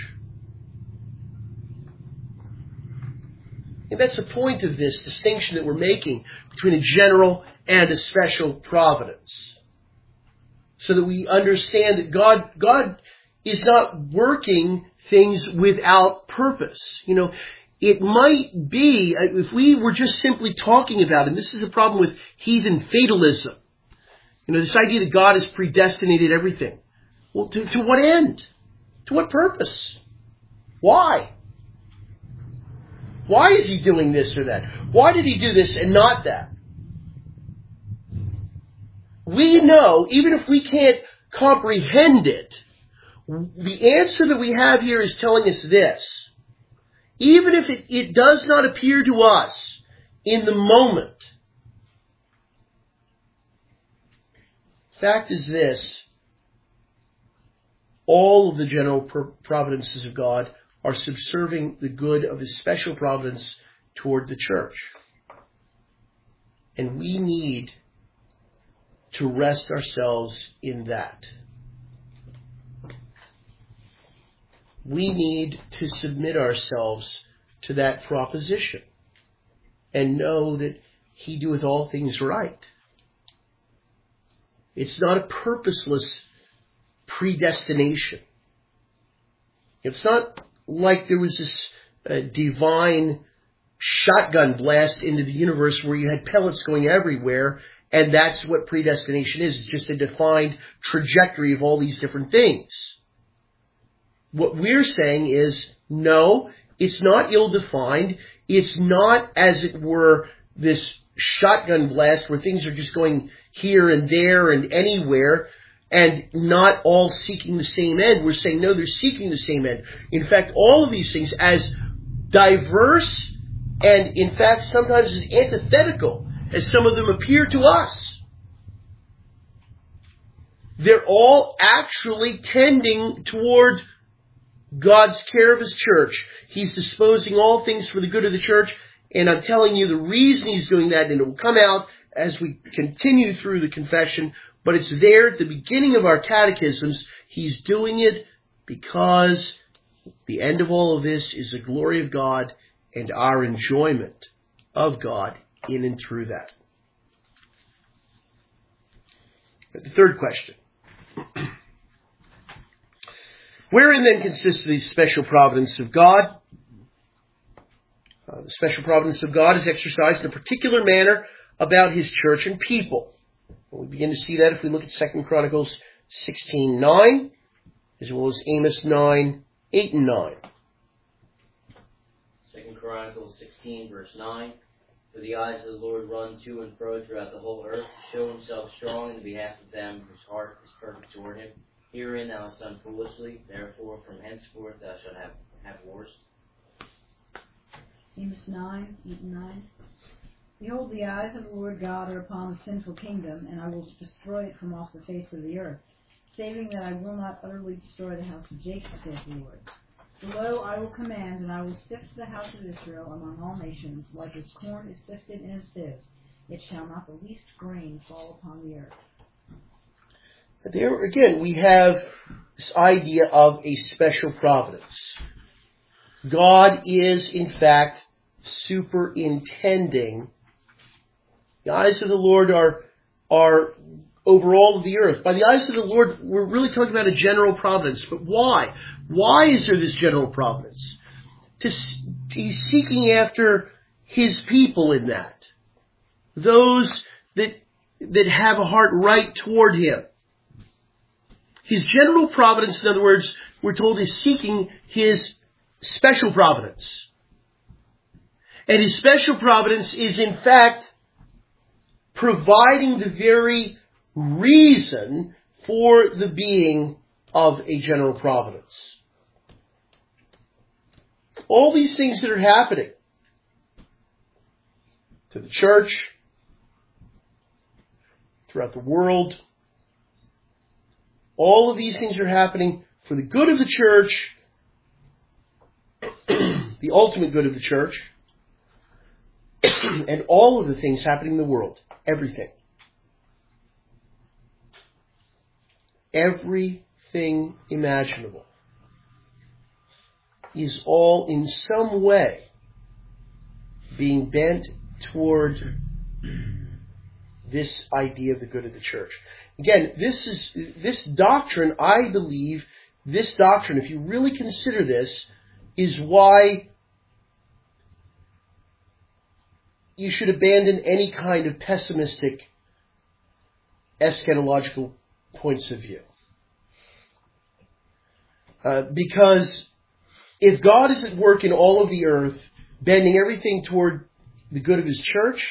[SPEAKER 1] And that's the point of this distinction that we're making between a general and a special providence. So that we understand that God, God is not working things without purpose. You know, it might be, if we were just simply talking about, and this is the problem with heathen fatalism, you know, this idea that God has predestinated everything. Well, to, to what end? To what purpose? Why? Why is He doing this or that? Why did He do this and not that? We know, even if we can't comprehend it, the answer that we have here is telling us this. Even if it, it does not appear to us in the moment, fact is this: all of the general providences of God are subserving the good of His special providence toward the church. And we need to rest ourselves in that. We need to submit ourselves to that proposition and know that He doeth all things right. It's not a purposeless predestination. It's not like there was this uh, divine shotgun blast into the universe where you had pellets going everywhere, and that's what predestination is. It's just a defined trajectory of all these different things. What we're saying is, no, it's not ill-defined. It's not, as it were, this shotgun blast where things are just going here and there and anywhere and not all seeking the same end. We're saying, no, they're seeking the same end. In fact, all of these things, as diverse and, in fact, sometimes as antithetical as some of them appear to us, they're all actually tending toward God's care of His church. He's disposing all things for the good of the church, and I'm telling you the reason He's doing that, and it will come out as we continue through the confession, but it's there at the beginning of our catechisms. He's doing it because the end of all of this is the glory of God and our enjoyment of God in and through that. The third question. Wherein then consists the special providence of God? Uh, the special providence of God is exercised in a particular manner about His church and people. And we begin to see that if we look at Second Chronicles sixteen nine, as well as Amos nine, eight and nine.
[SPEAKER 6] Second Chronicles sixteen, verse nine. For the eyes of the Lord run to and fro throughout the whole earth, to show Himself strong in the behalf of them whose heart is perfect toward Him. Herein thou hast done foolishly, therefore from henceforth thou shalt have, have wars.
[SPEAKER 7] Amos nine, eight and nine. Behold, the eyes of the Lord God are upon the sinful kingdom, and I will destroy it from off the face of the earth, saving that I will not utterly destroy the house of Jacob, saith the Lord. Below I will command, and I will sift the house of Israel among all nations, like as corn is sifted in a sieve. It shall not the least grain fall upon the earth.
[SPEAKER 1] There again, we have this idea of a special providence. God is, in fact, superintending. The eyes of the Lord are, are over all of the earth. By the eyes of the Lord, we're really talking about a general providence. But why? Why is there this general providence? To, he's seeking after His people in that. Those that, that have a heart right toward Him. His general providence, in other words, we're told, is seeking His special providence. And His special providence is, in fact, providing the very reason for the being of a general providence. All these things that are happening to the church, throughout the world, all of these things are happening for the good of the church, the ultimate good of the church, and all of the things happening in the world. Everything. Everything imaginable is all in some way being bent toward this idea of the good of the church. Again, this is this doctrine, I believe, this doctrine, if you really consider this, is why you should abandon any kind of pessimistic eschatological points of view. Uh, because if God is at work in all of the earth, bending everything toward the good of His church,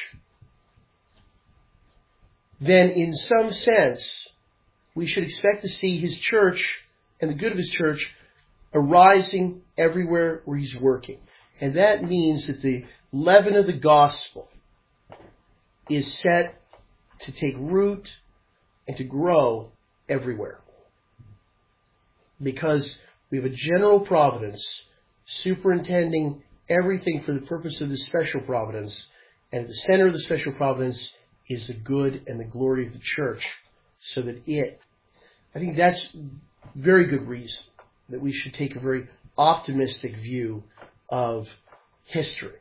[SPEAKER 1] then in some sense, we should expect to see His church and the good of His church arising everywhere where He's working. And that means that the leaven of the gospel is set to take root and to grow everywhere. Because we have a general providence superintending everything for the purpose of the special providence, and at the center of the special providence is the good and the glory of the church, so that it, I think that's very good reason that we should take a very optimistic view of history.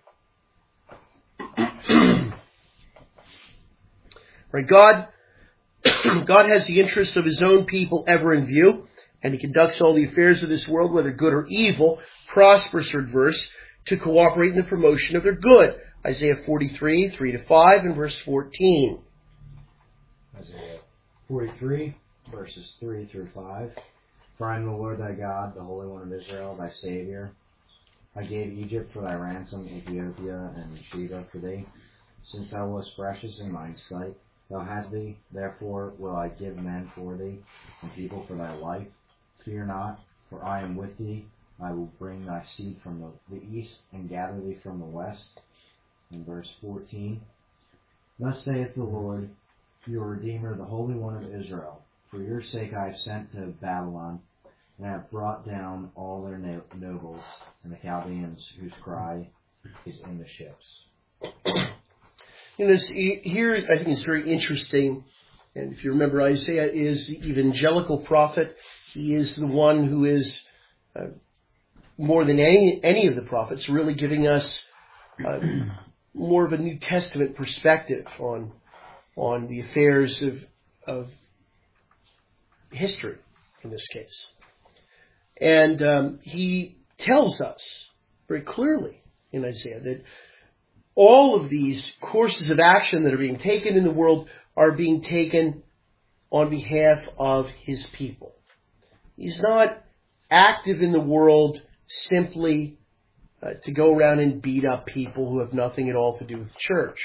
[SPEAKER 1] Right, God, God has the interests of His own people ever in view, and He conducts all the affairs of this world, whether good or evil, prosperous or adverse, to cooperate in the promotion of their good. Isaiah forty-three, three to five, and verse fourteen.
[SPEAKER 8] Isaiah forty-three, verses three through five. For I am the Lord thy God, the Holy One of Israel, thy Savior. I gave Egypt for thy ransom, Ethiopia and Sheba for thee. Since thou wast precious in mine sight, thou hast thee, therefore will I give men for thee, and people for thy life. Fear not, for I am with thee. I will bring thy seed from the, the east, and gather thee from the west. In verse fourteen, thus saith the Lord, your Redeemer, the Holy One of Israel. For your sake I have sent to Babylon, and have brought down all their no- nobles, and the Chaldeans whose cry is in the ships.
[SPEAKER 1] You know, here I think it's very interesting, and if you remember, Isaiah is the evangelical prophet. He is the one who is, uh, more than any any of the prophets, really giving us uh, more of a New Testament perspective on on the affairs of of history in this case. And um, he tells us very clearly in Isaiah that all of these courses of action that are being taken in the world are being taken on behalf of His people. He's not active in the world simply uh, to go around and beat up people who have nothing at all to do with church.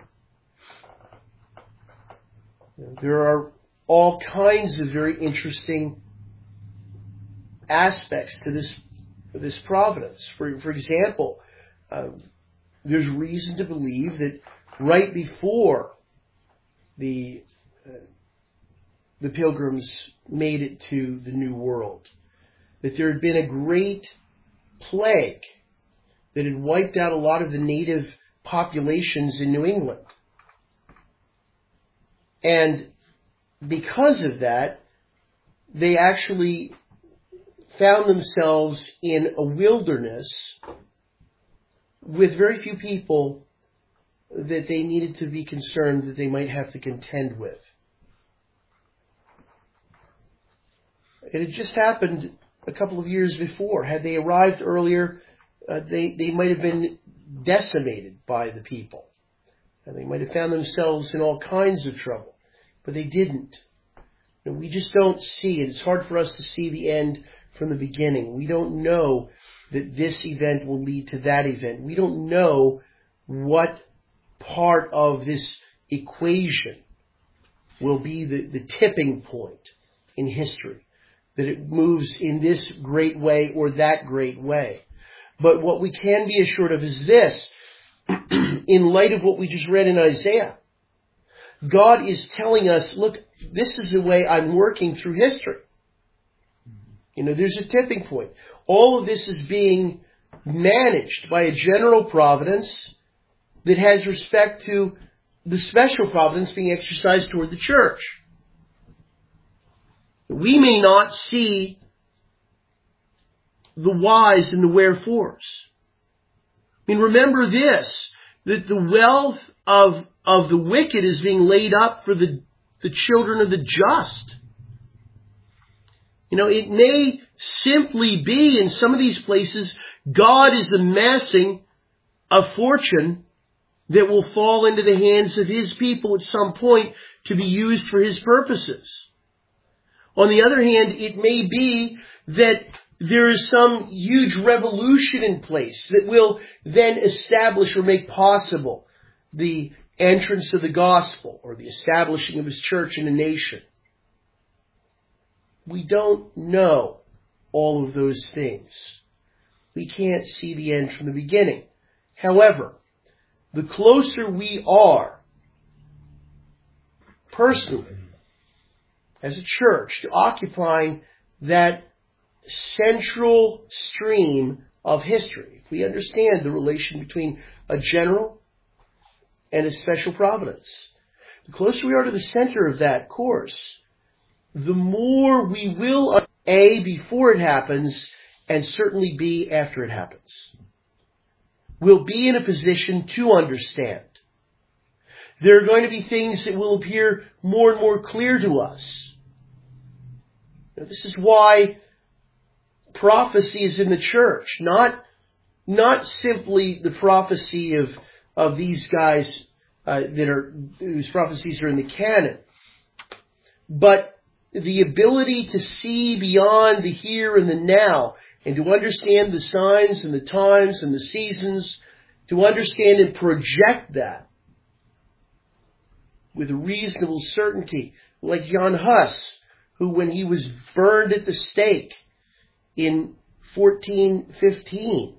[SPEAKER 1] There are all kinds of very interesting aspects to this this providence. For for example, uh, there's reason to believe that right before the uh, the Pilgrims made it to the New World, that there had been a great plague that had wiped out a lot of the native populations in New England. And because of that, they actually found themselves in a wilderness with very few people that they needed to be concerned that they might have to contend with. It had just happened a couple of years before. Had they arrived earlier, uh, they, they might have been decimated by the people. And they might have found themselves in all kinds of trouble. But they didn't. And we just don't see it. It's hard for us to see the end from the beginning. We don't know that this event will lead to that event. We don't know what part of this equation will be the, the tipping point in history, that it moves in this great way or that great way. But what we can be assured of is this, in light of what we just read in Isaiah. God is telling us, look, this is the way I'm working through history. You know, there's a tipping point. All of this is being managed by a general providence that has respect to the special providence being exercised toward the church. We may not see the whys and the wherefores. I mean, remember this, that the wealth of, of the wicked is being laid up for the, the children of the just. You know, it may simply be in some of these places, God is amassing a fortune that will fall into the hands of His people at some point to be used for His purposes. On the other hand, it may be that there is some huge revolution in place that will then establish or make possible the entrance of the gospel or the establishing of His church in a nation. We don't know all of those things. We can't see the end from the beginning. However, the closer we are, personally, as a church, to occupying that central stream of history, if we understand the relation between a general and a special providence, the closer we are to the center of that course, the more we will, A, before it happens, and certainly B, after it happens. We'll be in a position to understand. There are going to be things that will appear more and more clear to us. Now, this is why prophecy is in the church, not, not simply the prophecy of, of these guys uh, that are, whose prophecies are in the canon, but the ability to see beyond the here and the now, and to understand the signs and the times and the seasons, to understand and project that with a reasonable certainty, like Jan Hus, who when he was burned at the stake in fourteen fifteen,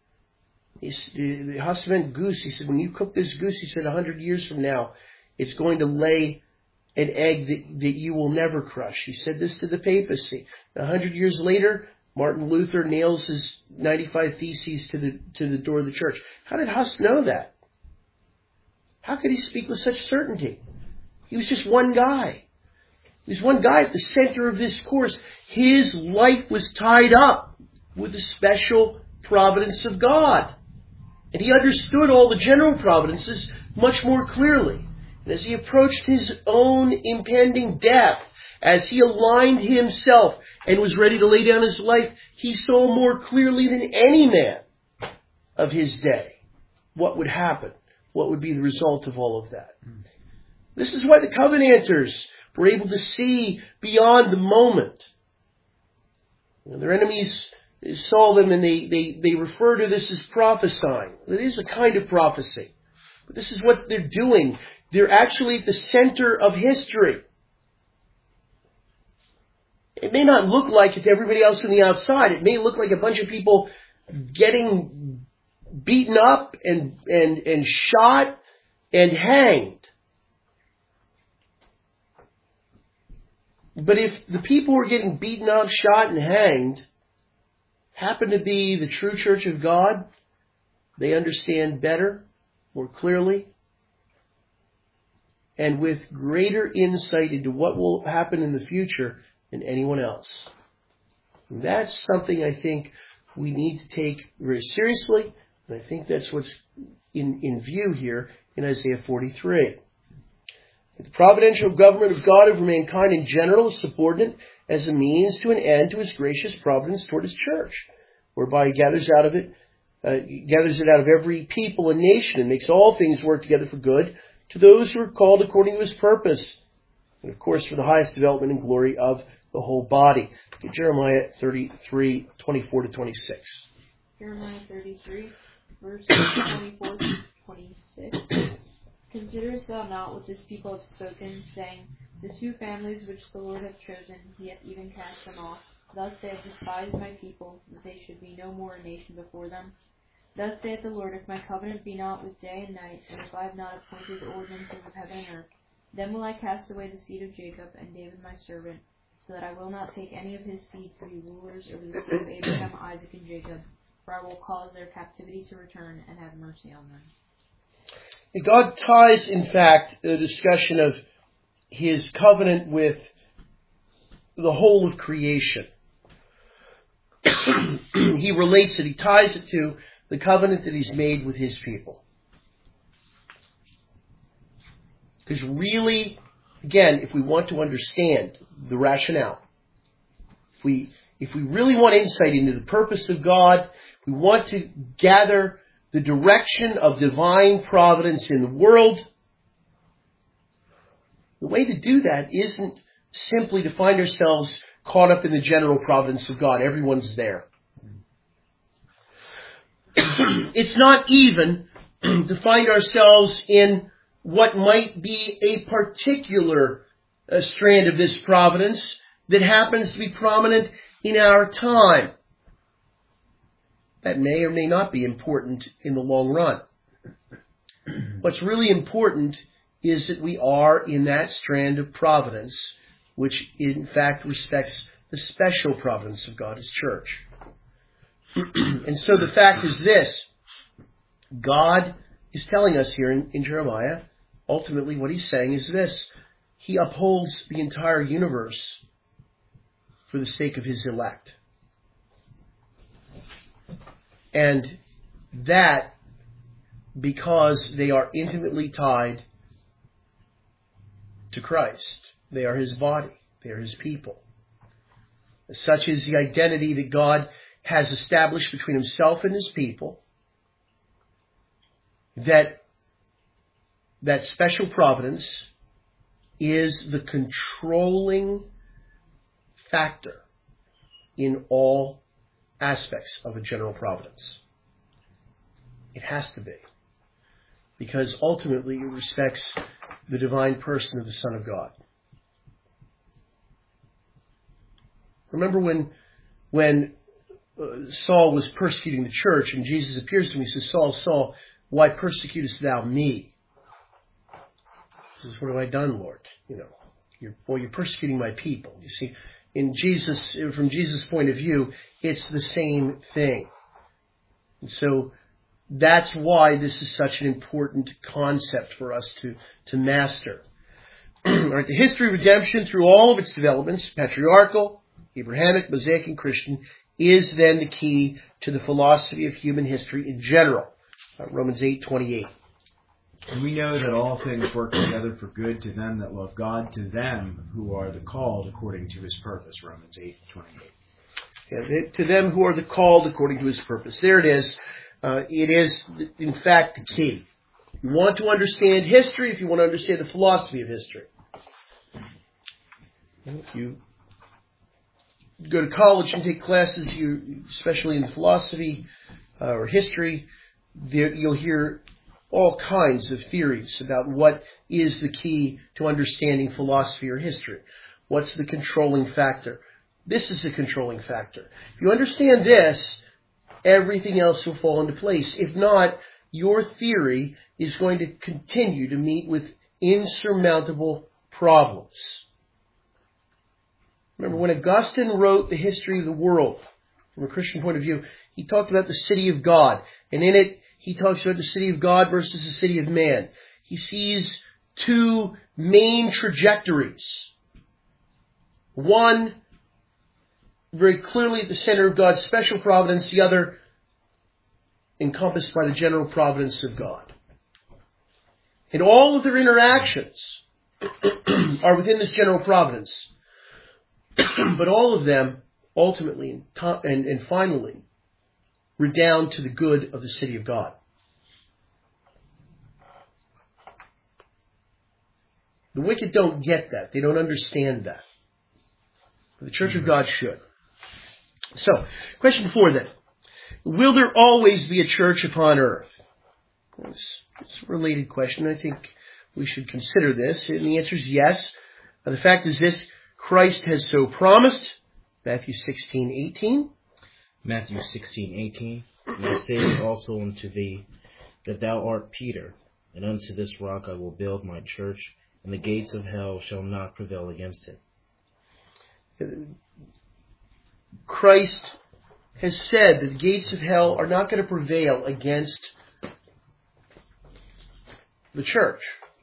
[SPEAKER 1] the Hus meant goose. He said, when you cook this goose, he said, a hundred years from now, it's going to lay an egg that, that you will never crush. He said this to the papacy. A hundred years later, Martin Luther nails his ninety-five Theses to the to the door of the church. How did Hus know that? How could he speak with such certainty? He was just one guy. He was one guy at the center of this course. His life was tied up with the special providence of God. And he understood all the general providences much more clearly. And as he approached his own impending death, as he aligned himself and was ready to lay down his life, he saw more clearly than any man of his day what would happen, what would be the result of all of that. This is why the Covenanters were able to see beyond the moment. You know, their enemies saw them and they, they, they refer to this as prophesying. It is a kind of prophecy. But this is what they're doing. They're actually at the center of history. It may not look like it to everybody else on the outside. It may look like a bunch of people getting beaten up and, and, and shot and hanged. But if the people who are getting beaten up, shot, and hanged happen to be the true church of God, they understand better, more clearly, and with greater insight into what will happen in the future than anyone else. And that's something I think we need to take very seriously, and I think that's what's in, in view here in Isaiah forty-three. The providential government of God over mankind in general is subordinate as a means to an end to His gracious providence toward His church, whereby He gathers out of it, uh, gathers it out of every people and nation and makes all things work together for good to those who are called according to His purpose, and of course for the highest development and glory of the whole body. Look at Jeremiah thirty-three, twenty-four to twenty-six.
[SPEAKER 4] Jeremiah thirty-three, verses twenty-four to twenty-six. Considerest thou not what this people have spoken, saying, the two families which the Lord hath chosen, He hath even cast them off. Thus they have despised my people, that they should be no more a nation before them. Thus saith the Lord, if my covenant be not with day and night, and if I have not appointed the ordinances of heaven and earth, then will I cast away the seed of Jacob and David my servant, so that I will not take any of his seed to be rulers over the seed of Abraham, Isaac, and Jacob, for I will cause their captivity to return and have mercy on them.
[SPEAKER 1] And God ties, in fact, the discussion of his covenant with the whole of creation. He relates it, he ties it to the covenant that he's made with his people. Because really, again, if we want to understand the rationale, if we, if we really want insight into the purpose of God, we want to gather the direction of divine providence in the world, the way to do that isn't simply to find ourselves caught up in the general providence of God. Everyone's there. It's not even to find ourselves in what might be a particular uh, strand of this providence that happens to be prominent in our time. That may or may not be important in the long run. What's really important is that we are in that strand of providence which in fact respects the special providence of God, His church. And so the fact is this: God is telling us here in, in Jeremiah, ultimately what He's saying is this: He upholds the entire universe for the sake of His elect. And that because they are intimately tied to Christ. They are His body. They are His people. Such is the identity that God has established between Himself and His people, that that special providence is the controlling factor in all aspects of a general providence. It has to be. Because ultimately it respects the divine person of the Son of God. Remember when when uh, Saul was persecuting the church and Jesus appears to him, He says, Saul, Saul, why persecutest thou me? He says, what have I done, Lord? You know, you're, well, you're persecuting my people. You see, in Jesus, from Jesus' point of view, it's the same thing. And so that's why this is such an important concept for us to, to master. All right, the history of redemption through all of its developments, patriarchal, Abrahamic, Mosaic, and Christian, is then the key to the philosophy of human history in general. Uh, Romans eight twenty-eight.
[SPEAKER 9] And we know that all things work together for good to them that love God, to them who are the called according to His purpose. Romans eight twenty-eight.
[SPEAKER 1] Yeah, to them who are the called according to His purpose. There it is. Uh, it is, in fact, the key. If you want to understand history, if you want to understand the philosophy of history, if you go to college and take classes, you, especially in philosophy uh, or history, there, you'll hear all kinds of theories about what is the key to understanding philosophy or history. What's the controlling factor? This is the controlling factor. If you understand this, everything else will fall into place. If not, your theory is going to continue to meet with insurmountable problems. Remember, when Augustine wrote the history of the world, from a Christian point of view, he talked about the city of God. And in it, he talks about the city of God versus the city of man. He sees two main trajectories. One, very clearly at the center of God's special providence. The other, encompassed by the general providence of God. And all of their interactions are within this general providence. But all of them, ultimately and, and, and finally, redound to the good of the city of God. The wicked don't get that. They don't understand that. But the Church of God should. So, question four then. Will there always be a church upon earth? It's, it's a related question. I think we should consider this. And the answer is yes. Uh, the fact is this: Christ has so promised, Matthew sixteen eighteen.
[SPEAKER 10] Matthew sixteen eighteen. And I say also unto thee, that thou art Peter, and unto this rock I will build my church, and the gates of hell shall not prevail against it.
[SPEAKER 1] Christ has said that the gates of hell are not going to prevail against the church.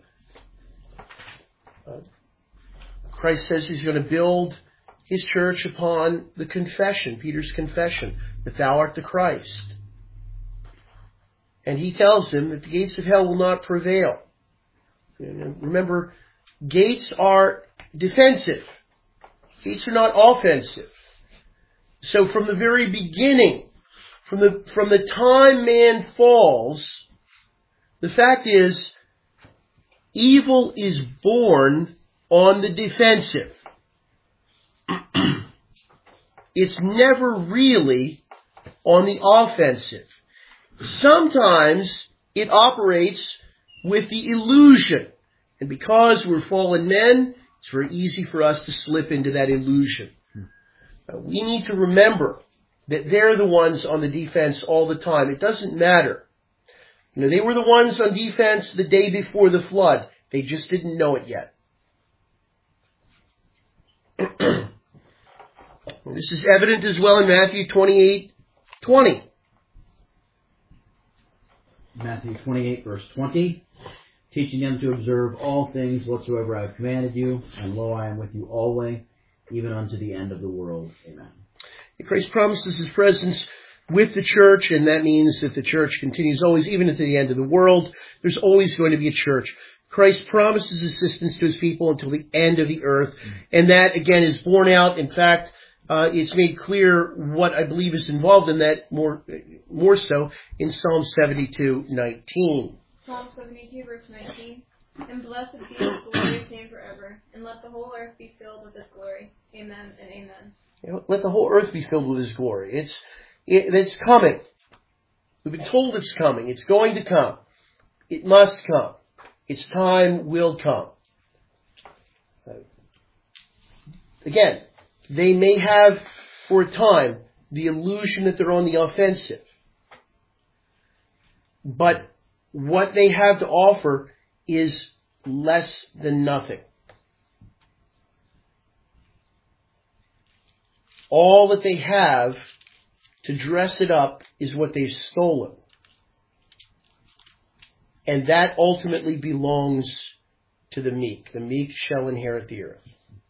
[SPEAKER 1] Uh, Christ says he's going to build his church upon the confession, Peter's confession, that thou art the Christ. And he tells him that the gates of hell will not prevail. And remember, gates are defensive. Gates are not offensive. So from the very beginning, from the, from the time man falls, the fact is, evil is born on the defensive. It's never really on the offensive. Sometimes it operates with the illusion. And because we're fallen men, it's very easy for us to slip into that illusion. Uh, we need to remember that they're the ones on the defense all the time. It doesn't matter. You know, they were the ones on defense the day before the flood. They just didn't know it yet. This is evident as well in Matthew twenty-eight twenty.
[SPEAKER 3] Matthew twenty-eight, verse twenty. Teaching them to observe all things whatsoever I have commanded you, and lo, I am with you always, even unto the end of the world. Amen.
[SPEAKER 1] Christ promises his presence with the church, and that means that the church continues always, even at the end of the world. There's always going to be a church. Christ promises assistance to his people until the end of the earth, and that, again, is borne out. In fact, uh, it's made clear what I believe is involved in that more, more so in Psalm seventy-two nineteen.
[SPEAKER 2] Psalm seventy-two, verse nineteen. And blessed be his glorious name forever, and let the whole earth be filled with his glory. Amen and amen.
[SPEAKER 1] You know, let the whole earth be filled with his glory. It's, it, it's coming. We've been told it's coming. It's going to come. It must come. Its time will come. Uh, again, they may have, for a time, the illusion that they're on the offensive. But what they have to offer is less than nothing. All that they have to dress it up is what they've stolen. And that ultimately belongs to the meek. The meek shall inherit the earth.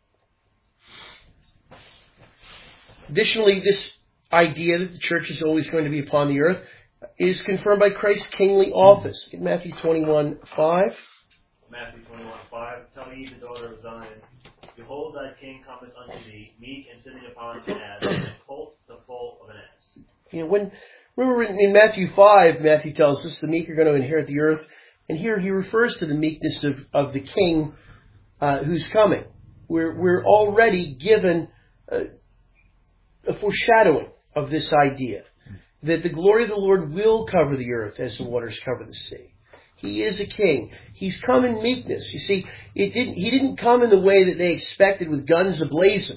[SPEAKER 1] Additionally, this idea that the church is always going to be upon the earth is confirmed by Christ's kingly office. In Matthew twenty-one five.
[SPEAKER 5] Matthew twenty-one five. Tell ye the daughter of Zion, behold, thy king cometh unto thee, meek and sitting upon an ass, and a colt the foal of an ass.
[SPEAKER 1] You know, when remember in, in Matthew five, Matthew tells us the meek are going to inherit the earth, and here he refers to the meekness of, of the king uh, who's coming. We're we're already given uh, a foreshadowing of this idea that the glory of the Lord will cover the earth as the waters cover the sea. He is a king. He's come in meekness. You see, it didn't. He didn't come in the way that they expected with guns ablazing.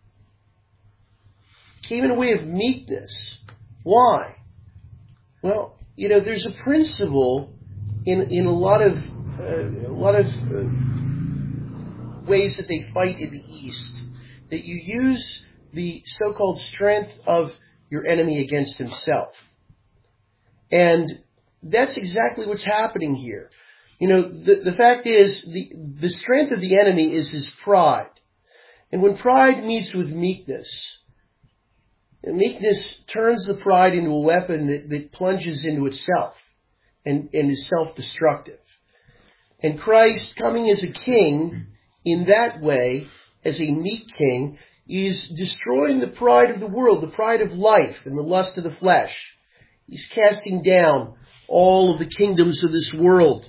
[SPEAKER 1] He came in a way of meekness. Why? Well, you know, there's a principle in in a lot of uh, a lot of uh, ways that they fight in the East, that you use the so-called strength of your enemy against himself. And that's exactly what's happening here. You know, the, the fact is, the, the strength of the enemy is his pride. And when pride meets with meekness, meekness turns the pride into a weapon that, that plunges into itself and, and is self-destructive. And Christ, coming as a king in that way, as a meek king, is destroying the pride of the world, the pride of life and the lust of the flesh. He's casting down all of the kingdoms of this world.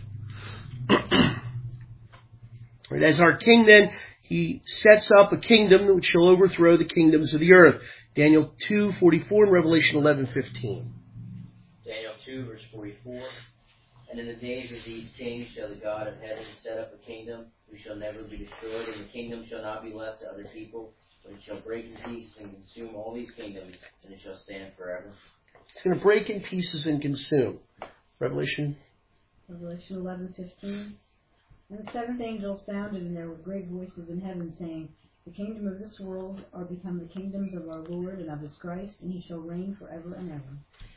[SPEAKER 1] Right, as our king then, he sets up a kingdom which shall overthrow the kingdoms of the earth. Daniel two forty-four and Revelation eleven fifteen.
[SPEAKER 6] Daniel two, verse forty-four. And in the days of these kings shall the God of heaven set up a kingdom which shall never be destroyed, and the kingdom shall not be left to other people, But it shall break in pieces and consume all these kingdoms, and it shall stand forever.
[SPEAKER 1] It's going to break in pieces and consume. Revelation.
[SPEAKER 7] Revelation eleven fifteen. And the seventh angel sounded, and there were great voices in heaven, saying, The kingdom of this world are become the kingdoms of our Lord and of his Christ, and he shall reign forever and ever.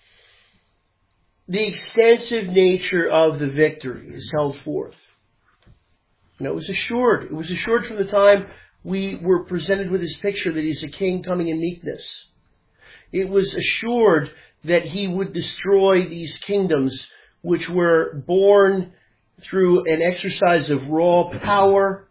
[SPEAKER 1] The extensive nature of the victory is held forth. And it was assured. It was assured from the time we were presented with his picture that he's a king coming in meekness. It was assured that he would destroy these kingdoms which were born through an exercise of raw power,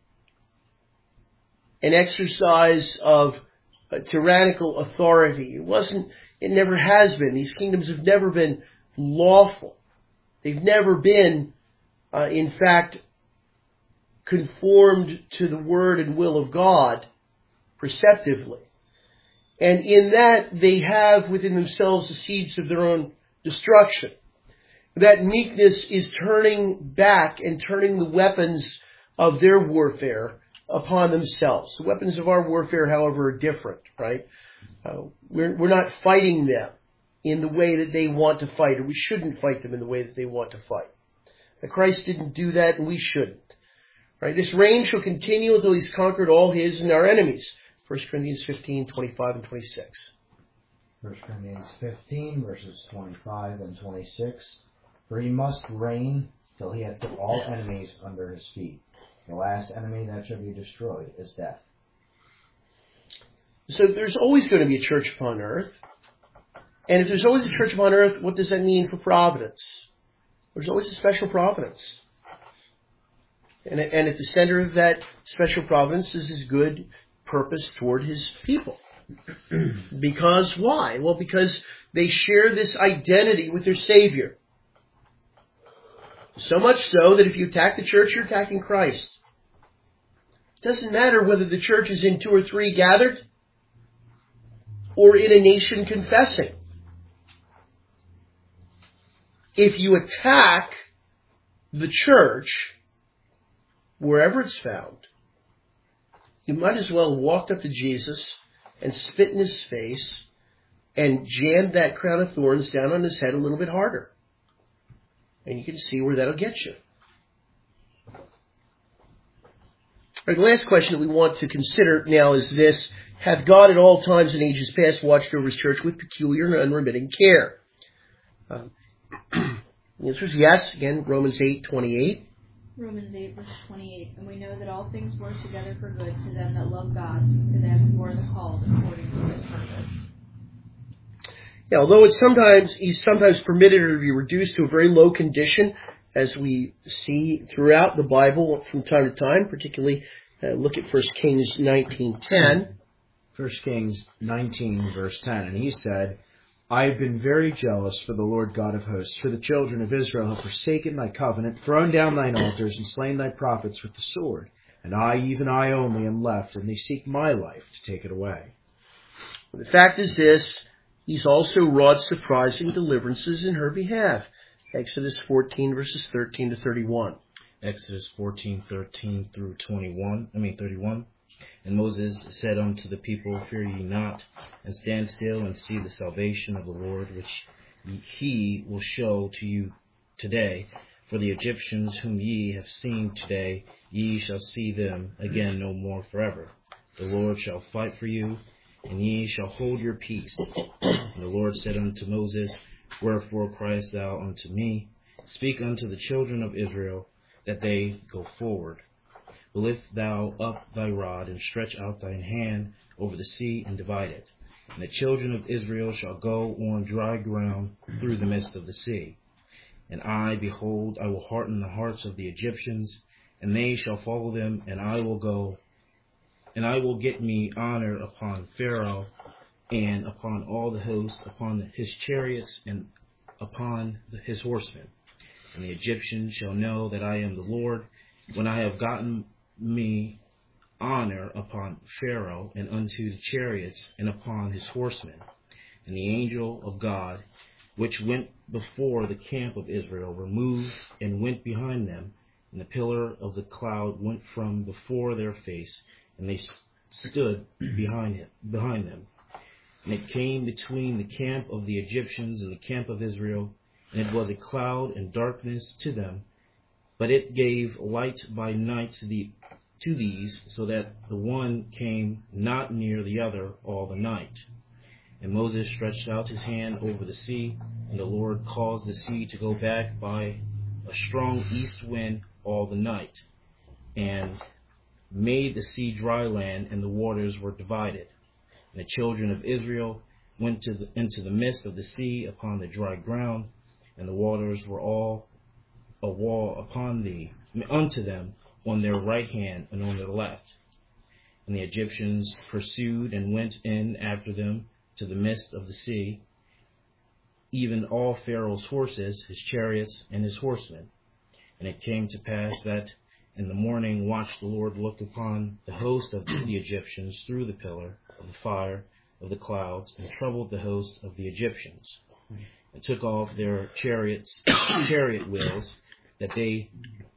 [SPEAKER 1] an exercise of a tyrannical authority. It wasn't, it never has been. These kingdoms have never been lawful. They've never been, uh, in fact, conformed to the word and will of God perceptively. And in that, they have within themselves the seeds of their own destruction. That meekness is turning back and turning the weapons of their warfare upon themselves. The weapons of our warfare, however, are different, right? Uh, we're, we're not fighting them in the way that they want to fight, or we shouldn't fight them in the way that they want to fight. Now, Christ didn't do that, and we shouldn't. Right? This reign shall continue until he's conquered all his and our enemies. First Corinthians fifteen, twenty-five and twenty-six.
[SPEAKER 8] First Corinthians fifteen, verses twenty-five and twenty-six. For he must reign till he hath put all enemies under his feet. The last enemy that shall be destroyed is death.
[SPEAKER 1] So there's always going to be a church upon earth. And if there's always a church upon earth, what does that mean for providence? There's always a special providence. And, and at the center of that special providence is his good purpose toward his people. Because why? Well, because they share this identity with their Savior. So much so that if you attack the church, you're attacking Christ. It doesn't matter whether the church is in two or three gathered or in a nation confessing. If you attack the church, wherever it's found, you might as well have walked up to Jesus and spit in his face and jammed that crown of thorns down on his head a little bit harder. And you can see where that'll get you. All right, the last question that we want to consider now is this. Hath God at all times and ages past watched over his church with peculiar and unremitting care? Um, the answer is yes. Again, Romans eight twenty-eight.
[SPEAKER 4] Romans eight, verse twenty-eight. And we know that all things work together for good to them that love God, to them who are the called according to his purpose.
[SPEAKER 1] Yeah, although it's sometimes he's sometimes permitted to be reduced to a very low condition, as we see throughout the Bible from time to time, particularly uh, look at First Kings nineteen ten.
[SPEAKER 9] First Kings nineteen, verse ten. And he said, I have been very jealous for the Lord God of hosts, for the children of Israel have forsaken thy covenant, thrown down thine altars, and slain thy prophets with the sword. And I, even I only, am left, and they seek my life to take it away.
[SPEAKER 1] The fact is this, he's also wrought surprising deliverances in her behalf. Exodus fourteen, verses thirteen to thirty-one.
[SPEAKER 10] Exodus fourteen, thirteen through twenty-one, I mean thirty-one. And Moses said unto the people, Fear ye not, and stand still and see the salvation of the Lord, which he will show to you today. For the Egyptians whom ye have seen today, ye shall see them again no more forever. The Lord shall fight for you, and ye shall hold your peace. And the Lord said unto Moses, Wherefore criest thou unto me? Speak unto the children of Israel, that they go forward. Lift thou up thy rod, and stretch out thine hand over the sea, and divide it. And the children of Israel shall go on dry ground through the midst of the sea. And I, behold, I will harden the hearts of the Egyptians, and they shall follow them, and I will go, and I will get me honor upon Pharaoh, and upon all the host, upon his chariots, and upon his horsemen. And the Egyptians shall know that I am the Lord, when I have gotten me honor upon Pharaoh, and unto the chariots, and upon his horsemen. And the angel of God, which went before the camp of Israel, removed and went behind them, and the pillar of the cloud went from before their face, and they stood behind him, behind them. And it came between the camp of the Egyptians and the camp of Israel, and it was a cloud and darkness to them, but it gave light by night to the to these, so that the one came not near the other all the night. And Moses stretched out his hand over the sea, and the Lord caused the sea to go back by a strong east wind all the night, and made the sea dry land, and the waters were divided. And the children of Israel went to the, into the midst of the sea upon the dry ground, and the waters were all a wall upon thee, unto them on their right hand and on their left. And the Egyptians pursued and went in after them to the midst of the sea, even all Pharaoh's horses, his chariots, and his horsemen. And it came to pass that in the morning watch the Lord looked upon the host of the Egyptians through the pillar of the fire of the clouds, and troubled the host of the Egyptians, and took off their chariots, chariot wheels, that they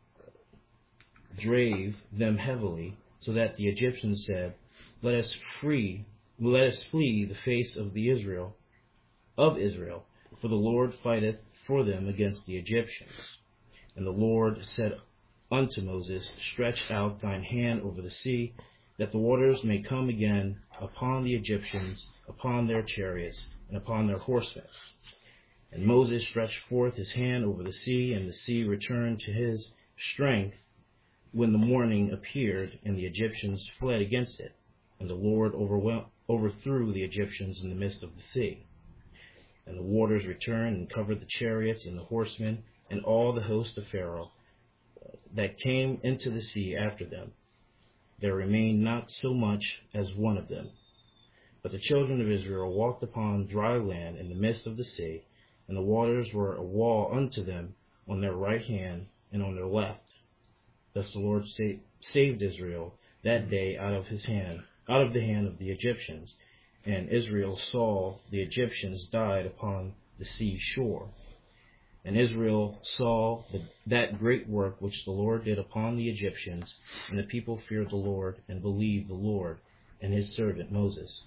[SPEAKER 10] drave them heavily, so that the Egyptians said, Let us free, let us flee the face of the Israel, of Israel, for the Lord fighteth for them against the Egyptians. And the Lord said unto Moses, Stretch out thine hand over the sea, that the waters may come again upon the Egyptians, upon their chariots, and upon their horsemen. And Moses stretched forth his hand over the sea, and the sea returned to his strength when the morning appeared, and the Egyptians fled against it. And the Lord overwhelmed, overthrew the Egyptians in the midst of the sea. And the waters returned and covered the chariots and the horsemen, and all the host of Pharaoh that came into the sea after them. There remained not so much as one of them. But the children of Israel walked upon dry land in the midst of the sea, and the waters were a wall unto them on their right hand and on their left. Thus the Lord sa- saved Israel that day out of his hand, out of the hand of the Egyptians. And Israel saw the Egyptians died upon the sea shore. And Israel saw the, that great work which the Lord did upon the Egyptians, and the people feared the Lord and believed the Lord and his servant Moses.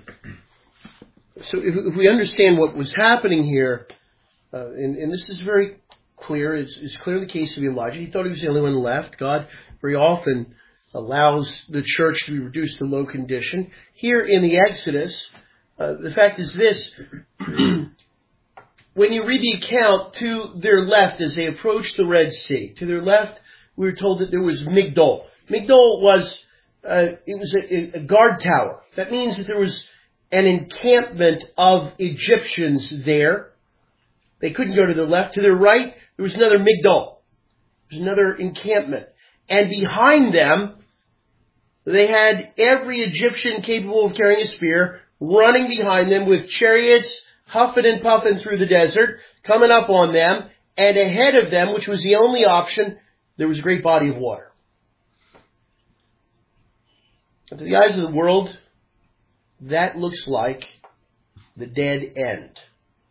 [SPEAKER 1] So if, if we understand what was happening here, uh, and, and this is very clear, it's, it's clearly the case of Elijah. He thought he was the only one left. God very often allows the church to be reduced to low condition. Here in the Exodus, uh, the fact is this. When you read the account, to their left, as they approached the Red Sea, to their left, we were told that there was Migdol. Migdol was, uh, it was a, a guard tower. That means that there was an encampment of Egyptians there. They couldn't go to their left. To their right, there was another Migdol. There was another encampment. And behind them, they had every Egyptian capable of carrying a spear running behind them with chariots, huffing and puffing through the desert, coming up on them, and ahead of them, which was the only option, there was a great body of water. And to the eyes of the world, that looks like the dead end.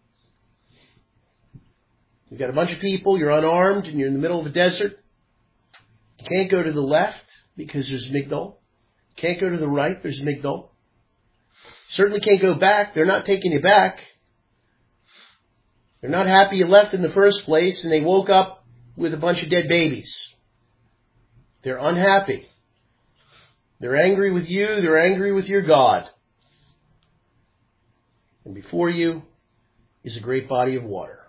[SPEAKER 1] You've got a bunch of people, you're unarmed, and you're in the middle of a desert. You can't go to the left because there's Migdol. Can't go to the right, there's Migdol. Certainly can't go back, they're not taking you back. They're not happy you left in the first place, and they woke up with a bunch of dead babies. They're unhappy. They're angry with you. They're angry with your God. And before you is a great body of water.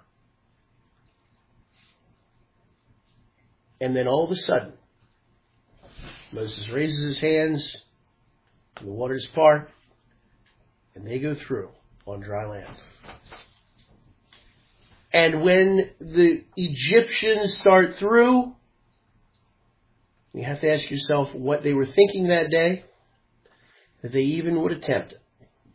[SPEAKER 1] And then all of a sudden, Moses raises his hands, and the waters part, and they go through on dry land. And when the Egyptians start through, you have to ask yourself what they were thinking that day, that they even would attempt it.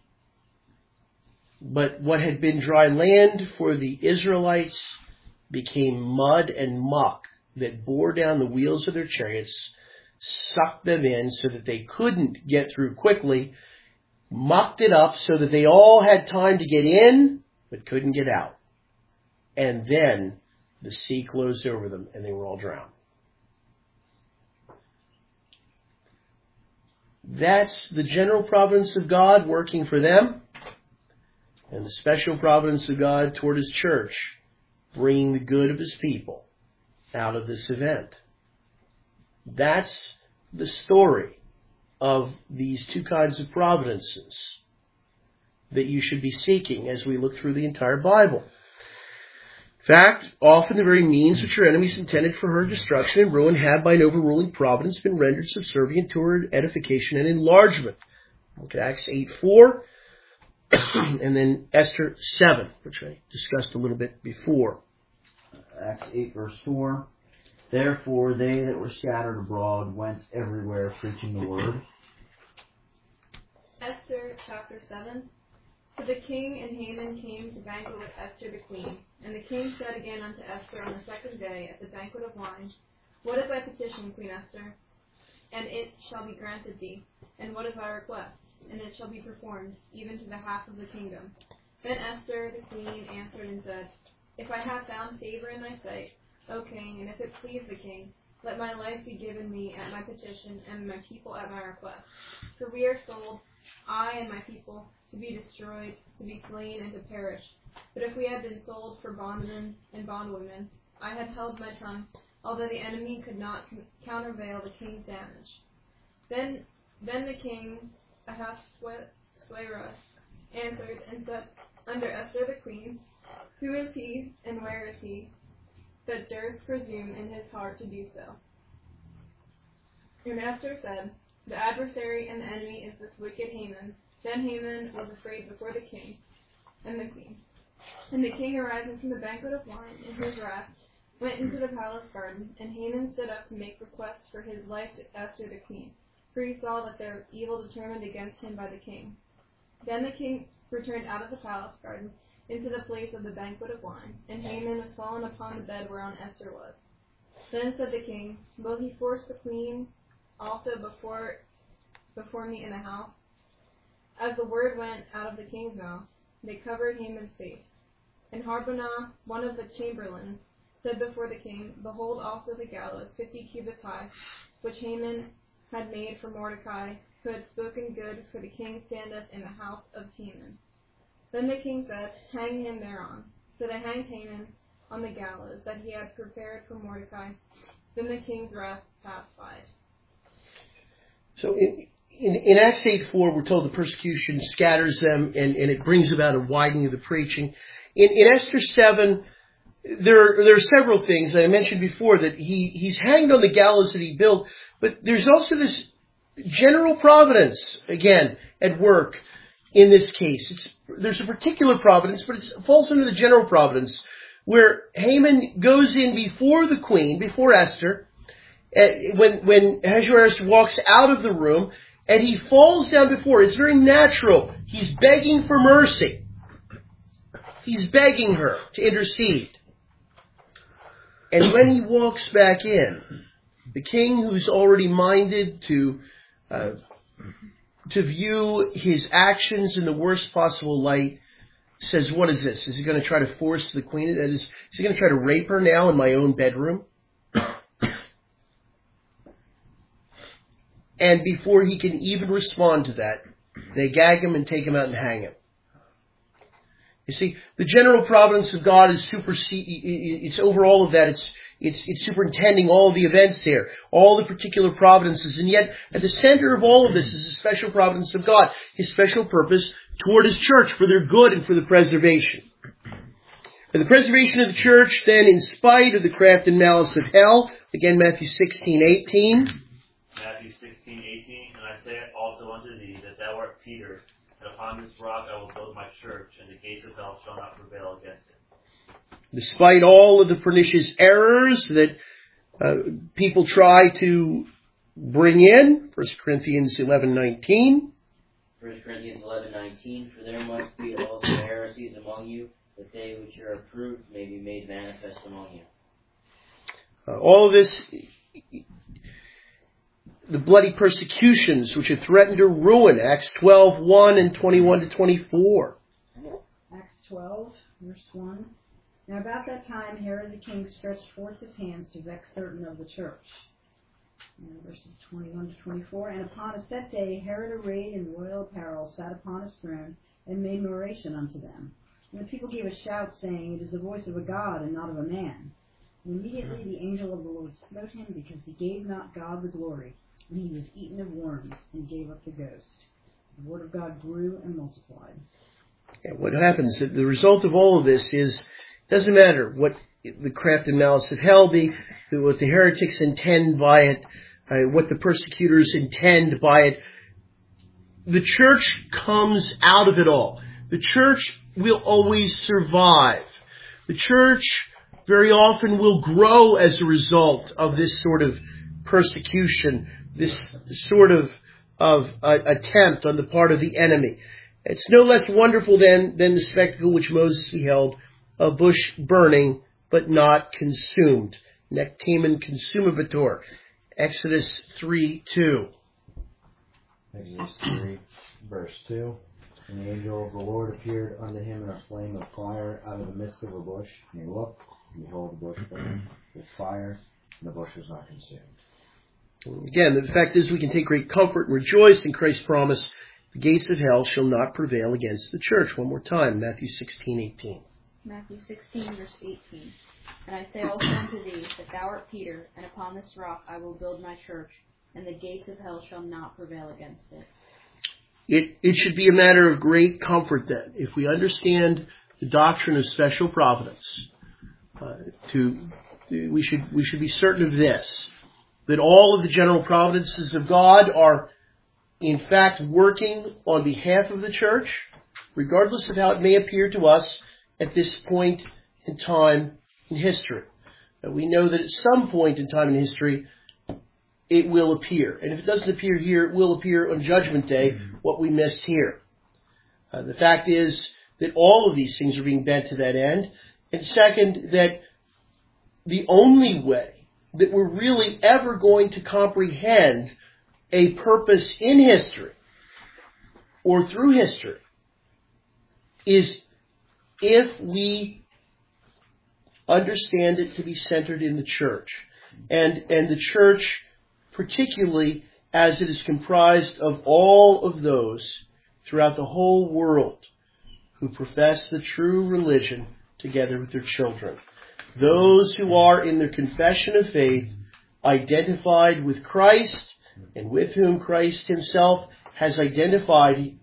[SPEAKER 1] But what had been dry land for the Israelites became mud and muck that bore down the wheels of their chariots, sucked them in so that they couldn't get through quickly, mucked it up so that they all had time to get in, but couldn't get out. And then the sea closed over them and they were all drowned. That's the general providence of God working for them, and the special providence of God toward His church, bringing the good of His people out of this event. That's the story of these two kinds of providences that you should be seeking as we look through the entire Bible. In fact, often the very means which your enemies intended for her destruction and ruin have by an overruling providence been rendered subservient to her edification and enlargement. Look at Acts eight four, and then Esther seven, which I discussed a little bit before.
[SPEAKER 3] Acts eight verse four. Therefore they that were scattered abroad went everywhere preaching the word.
[SPEAKER 2] Esther chapter seven. So the king and Haman came to banquet with Esther the queen. And the king said again unto Esther on the second day at the banquet of wine, What is thy petition, Queen Esther? And it shall be granted thee. And what is thy request? And it shall be performed, even to the half of the kingdom. Then Esther the queen answered and said, If I have found favor in thy sight, O king, and if it please the king, let my life be given me at my petition, and my people at my request. For we are sold, I and my people, to be destroyed, to be slain, and to perish. But if we had been sold for bondmen and bondwomen, I had held my tongue, although the enemy could not countervail the king's damage. Then then the king Ahasuerus answered and said unto Esther the queen, Who is he, and where is he, that durst presume in his heart to do so? And Esther said, The adversary and the enemy is this wicked Haman. Then Haman was afraid before the king and the queen. And the king, arising from the banquet of wine in his wrath, went into the palace garden, and Haman stood up to make request for his life to Esther the queen, for he saw that there was evil determined against him by the king. Then the king returned out of the palace garden into the place of the banquet of wine, and Haman was fallen upon the bed whereon Esther was. Then said the king, Will he force the queen also before before me in the house? As the word went out of the king's mouth, they covered Haman's face. And Harbonah, one of the chamberlains, said before the king, Behold also the gallows, fifty cubits high, which Haman had made for Mordecai, who had spoken good, for the king standeth in the house of Haman. Then the king said, Hang him thereon. So they hanged Haman on the gallows that he had prepared for Mordecai. Then the king's wrath pacified.
[SPEAKER 1] So in, in, in Acts eight four, we're told the persecution scatters them, and, and it brings about a widening of the preaching. In, in Esther seven, there are, there are several things that I mentioned before, that he, he's hanged on the gallows that he built, but there's also this general providence, again, at work in this case. It's, there's a particular providence, but it falls under the general providence, where Haman goes in before the queen, before Esther, uh, when, when Ahasuerus walks out of the room, and he falls down before her. It's very natural. He's begging for mercy. He's begging her to intercede. And when he walks back in, the king, who's already minded to uh, to view his actions in the worst possible light, says, what is this? Is he going to try to force the queen? That is, is he going to try to rape her now in my own bedroom? And before he can even respond to that, they gag him and take him out and hang him. You see, the general providence of God is supersede, it's over all of that. It's, it's, it's superintending all of the events there, all the particular providences. And yet, at the center of all of this is the special providence of God, His special purpose toward His church, for their good and for the preservation. For the preservation of the church, then, in spite of the craft and malice of hell, again, Matthew sixteen eighteen.
[SPEAKER 5] Matthew sixteen eighteen, and I say also unto thee that thou art Peter, and upon this rock I will build my church, and the gates of hell shall not prevail against it.
[SPEAKER 1] Despite all of the pernicious errors that uh, people try to bring in, First Corinthians eleven nineteen.
[SPEAKER 6] First Corinthians eleven nineteen, for there must be also heresies among you, that they which are approved may be made manifest among you.
[SPEAKER 1] Uh, all of this, the bloody persecutions which had threatened to ruin, Acts twelve one and twenty-one to twenty-four.
[SPEAKER 7] Acts twelve, verse one. Now about that time Herod the king stretched forth his hands to vex certain of the church. And verses twenty-one to twenty-four. And upon a set day, Herod, arrayed in royal apparel, sat upon his throne, and made an oration unto them. And the people gave a shout, saying, It is the voice of a God, and not of a man. And immediately the angel of the Lord smote him, because he gave not God the glory, and he was eaten of worms, and gave up the ghost. The word of God grew and multiplied.
[SPEAKER 1] And what happens, the result of all of this is, it doesn't matter what the craft and malice of hell be, what the heretics intend by it, uh, what the persecutors intend by it. The church comes out of it all. The church will always survive. The church very often will grow as a result of this sort of persecution, this sort of, of uh, attempt on the part of the enemy. It's no less wonderful than, than the spectacle which Moses beheld, a bush burning but not consumed. Nectamen consumibator. Exodus three two.
[SPEAKER 8] Exodus three, verse two. And the angel of the Lord appeared unto him in a flame of fire out of the midst of a bush. And he looked, and behold, the bush burned with fire, and the bush was not consumed.
[SPEAKER 1] Again, the fact is we can take great comfort and rejoice in Christ's promise. The gates of hell shall not prevail against the church. One more time, Matthew sixteen eighteen.
[SPEAKER 4] Matthew sixteen, verse eighteen. And I say also unto thee, that thou art Peter, and upon this rock I will build my church, and the gates of hell shall not prevail against it.
[SPEAKER 1] It, it should be a matter of great comfort then, if we understand the doctrine of special providence, uh, to, we should, we should be certain of this, that all of the general providences of God are in fact working on behalf of the church, regardless of how it may appear to us at this point in time in history. Uh, we know that at some point in time in history, it will appear. And if it doesn't appear here, it will appear on Judgment Day, what we missed here. Uh, the fact is that all of these things are being bent to that end. And second, that the only way that we're really ever going to comprehend a purpose in history or through history is if we understand it to be centered in the church. And, and the church, particularly as it is comprised of all of those throughout the whole world who profess the true religion together with their children. Those who are in their confession of faith identified with Christ and with whom Christ himself has identified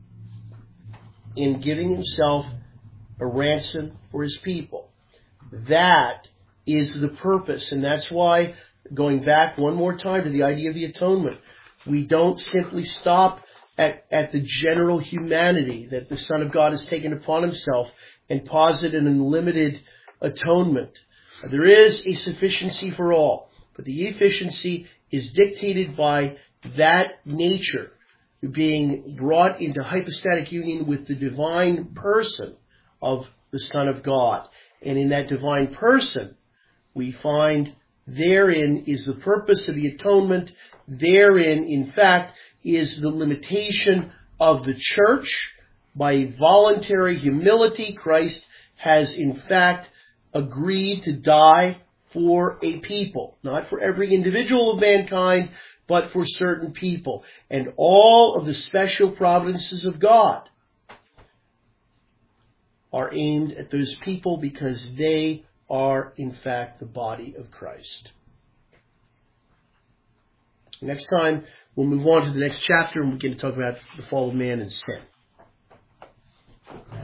[SPEAKER 1] in giving himself a ransom for his people. That is the purpose, and that's why, going back one more time to the idea of the atonement, we don't simply stop at, at the general humanity that the Son of God has taken upon himself and posit an unlimited atonement. There is a sufficiency for all, but the efficiency is dictated by that nature being brought into hypostatic union with the divine person of the Son of God. And in that divine person, we find therein is the purpose of the atonement. Therein, in fact, is the limitation of the church. By voluntary humility, Christ has, in fact, agreed to die for a people. Not for every individual of mankind, but for certain people. And all of the special providences of God are aimed at those people because they are, in fact, the body of Christ. Next time, we'll move on to the next chapter and we're going to talk about the fall of man and sin.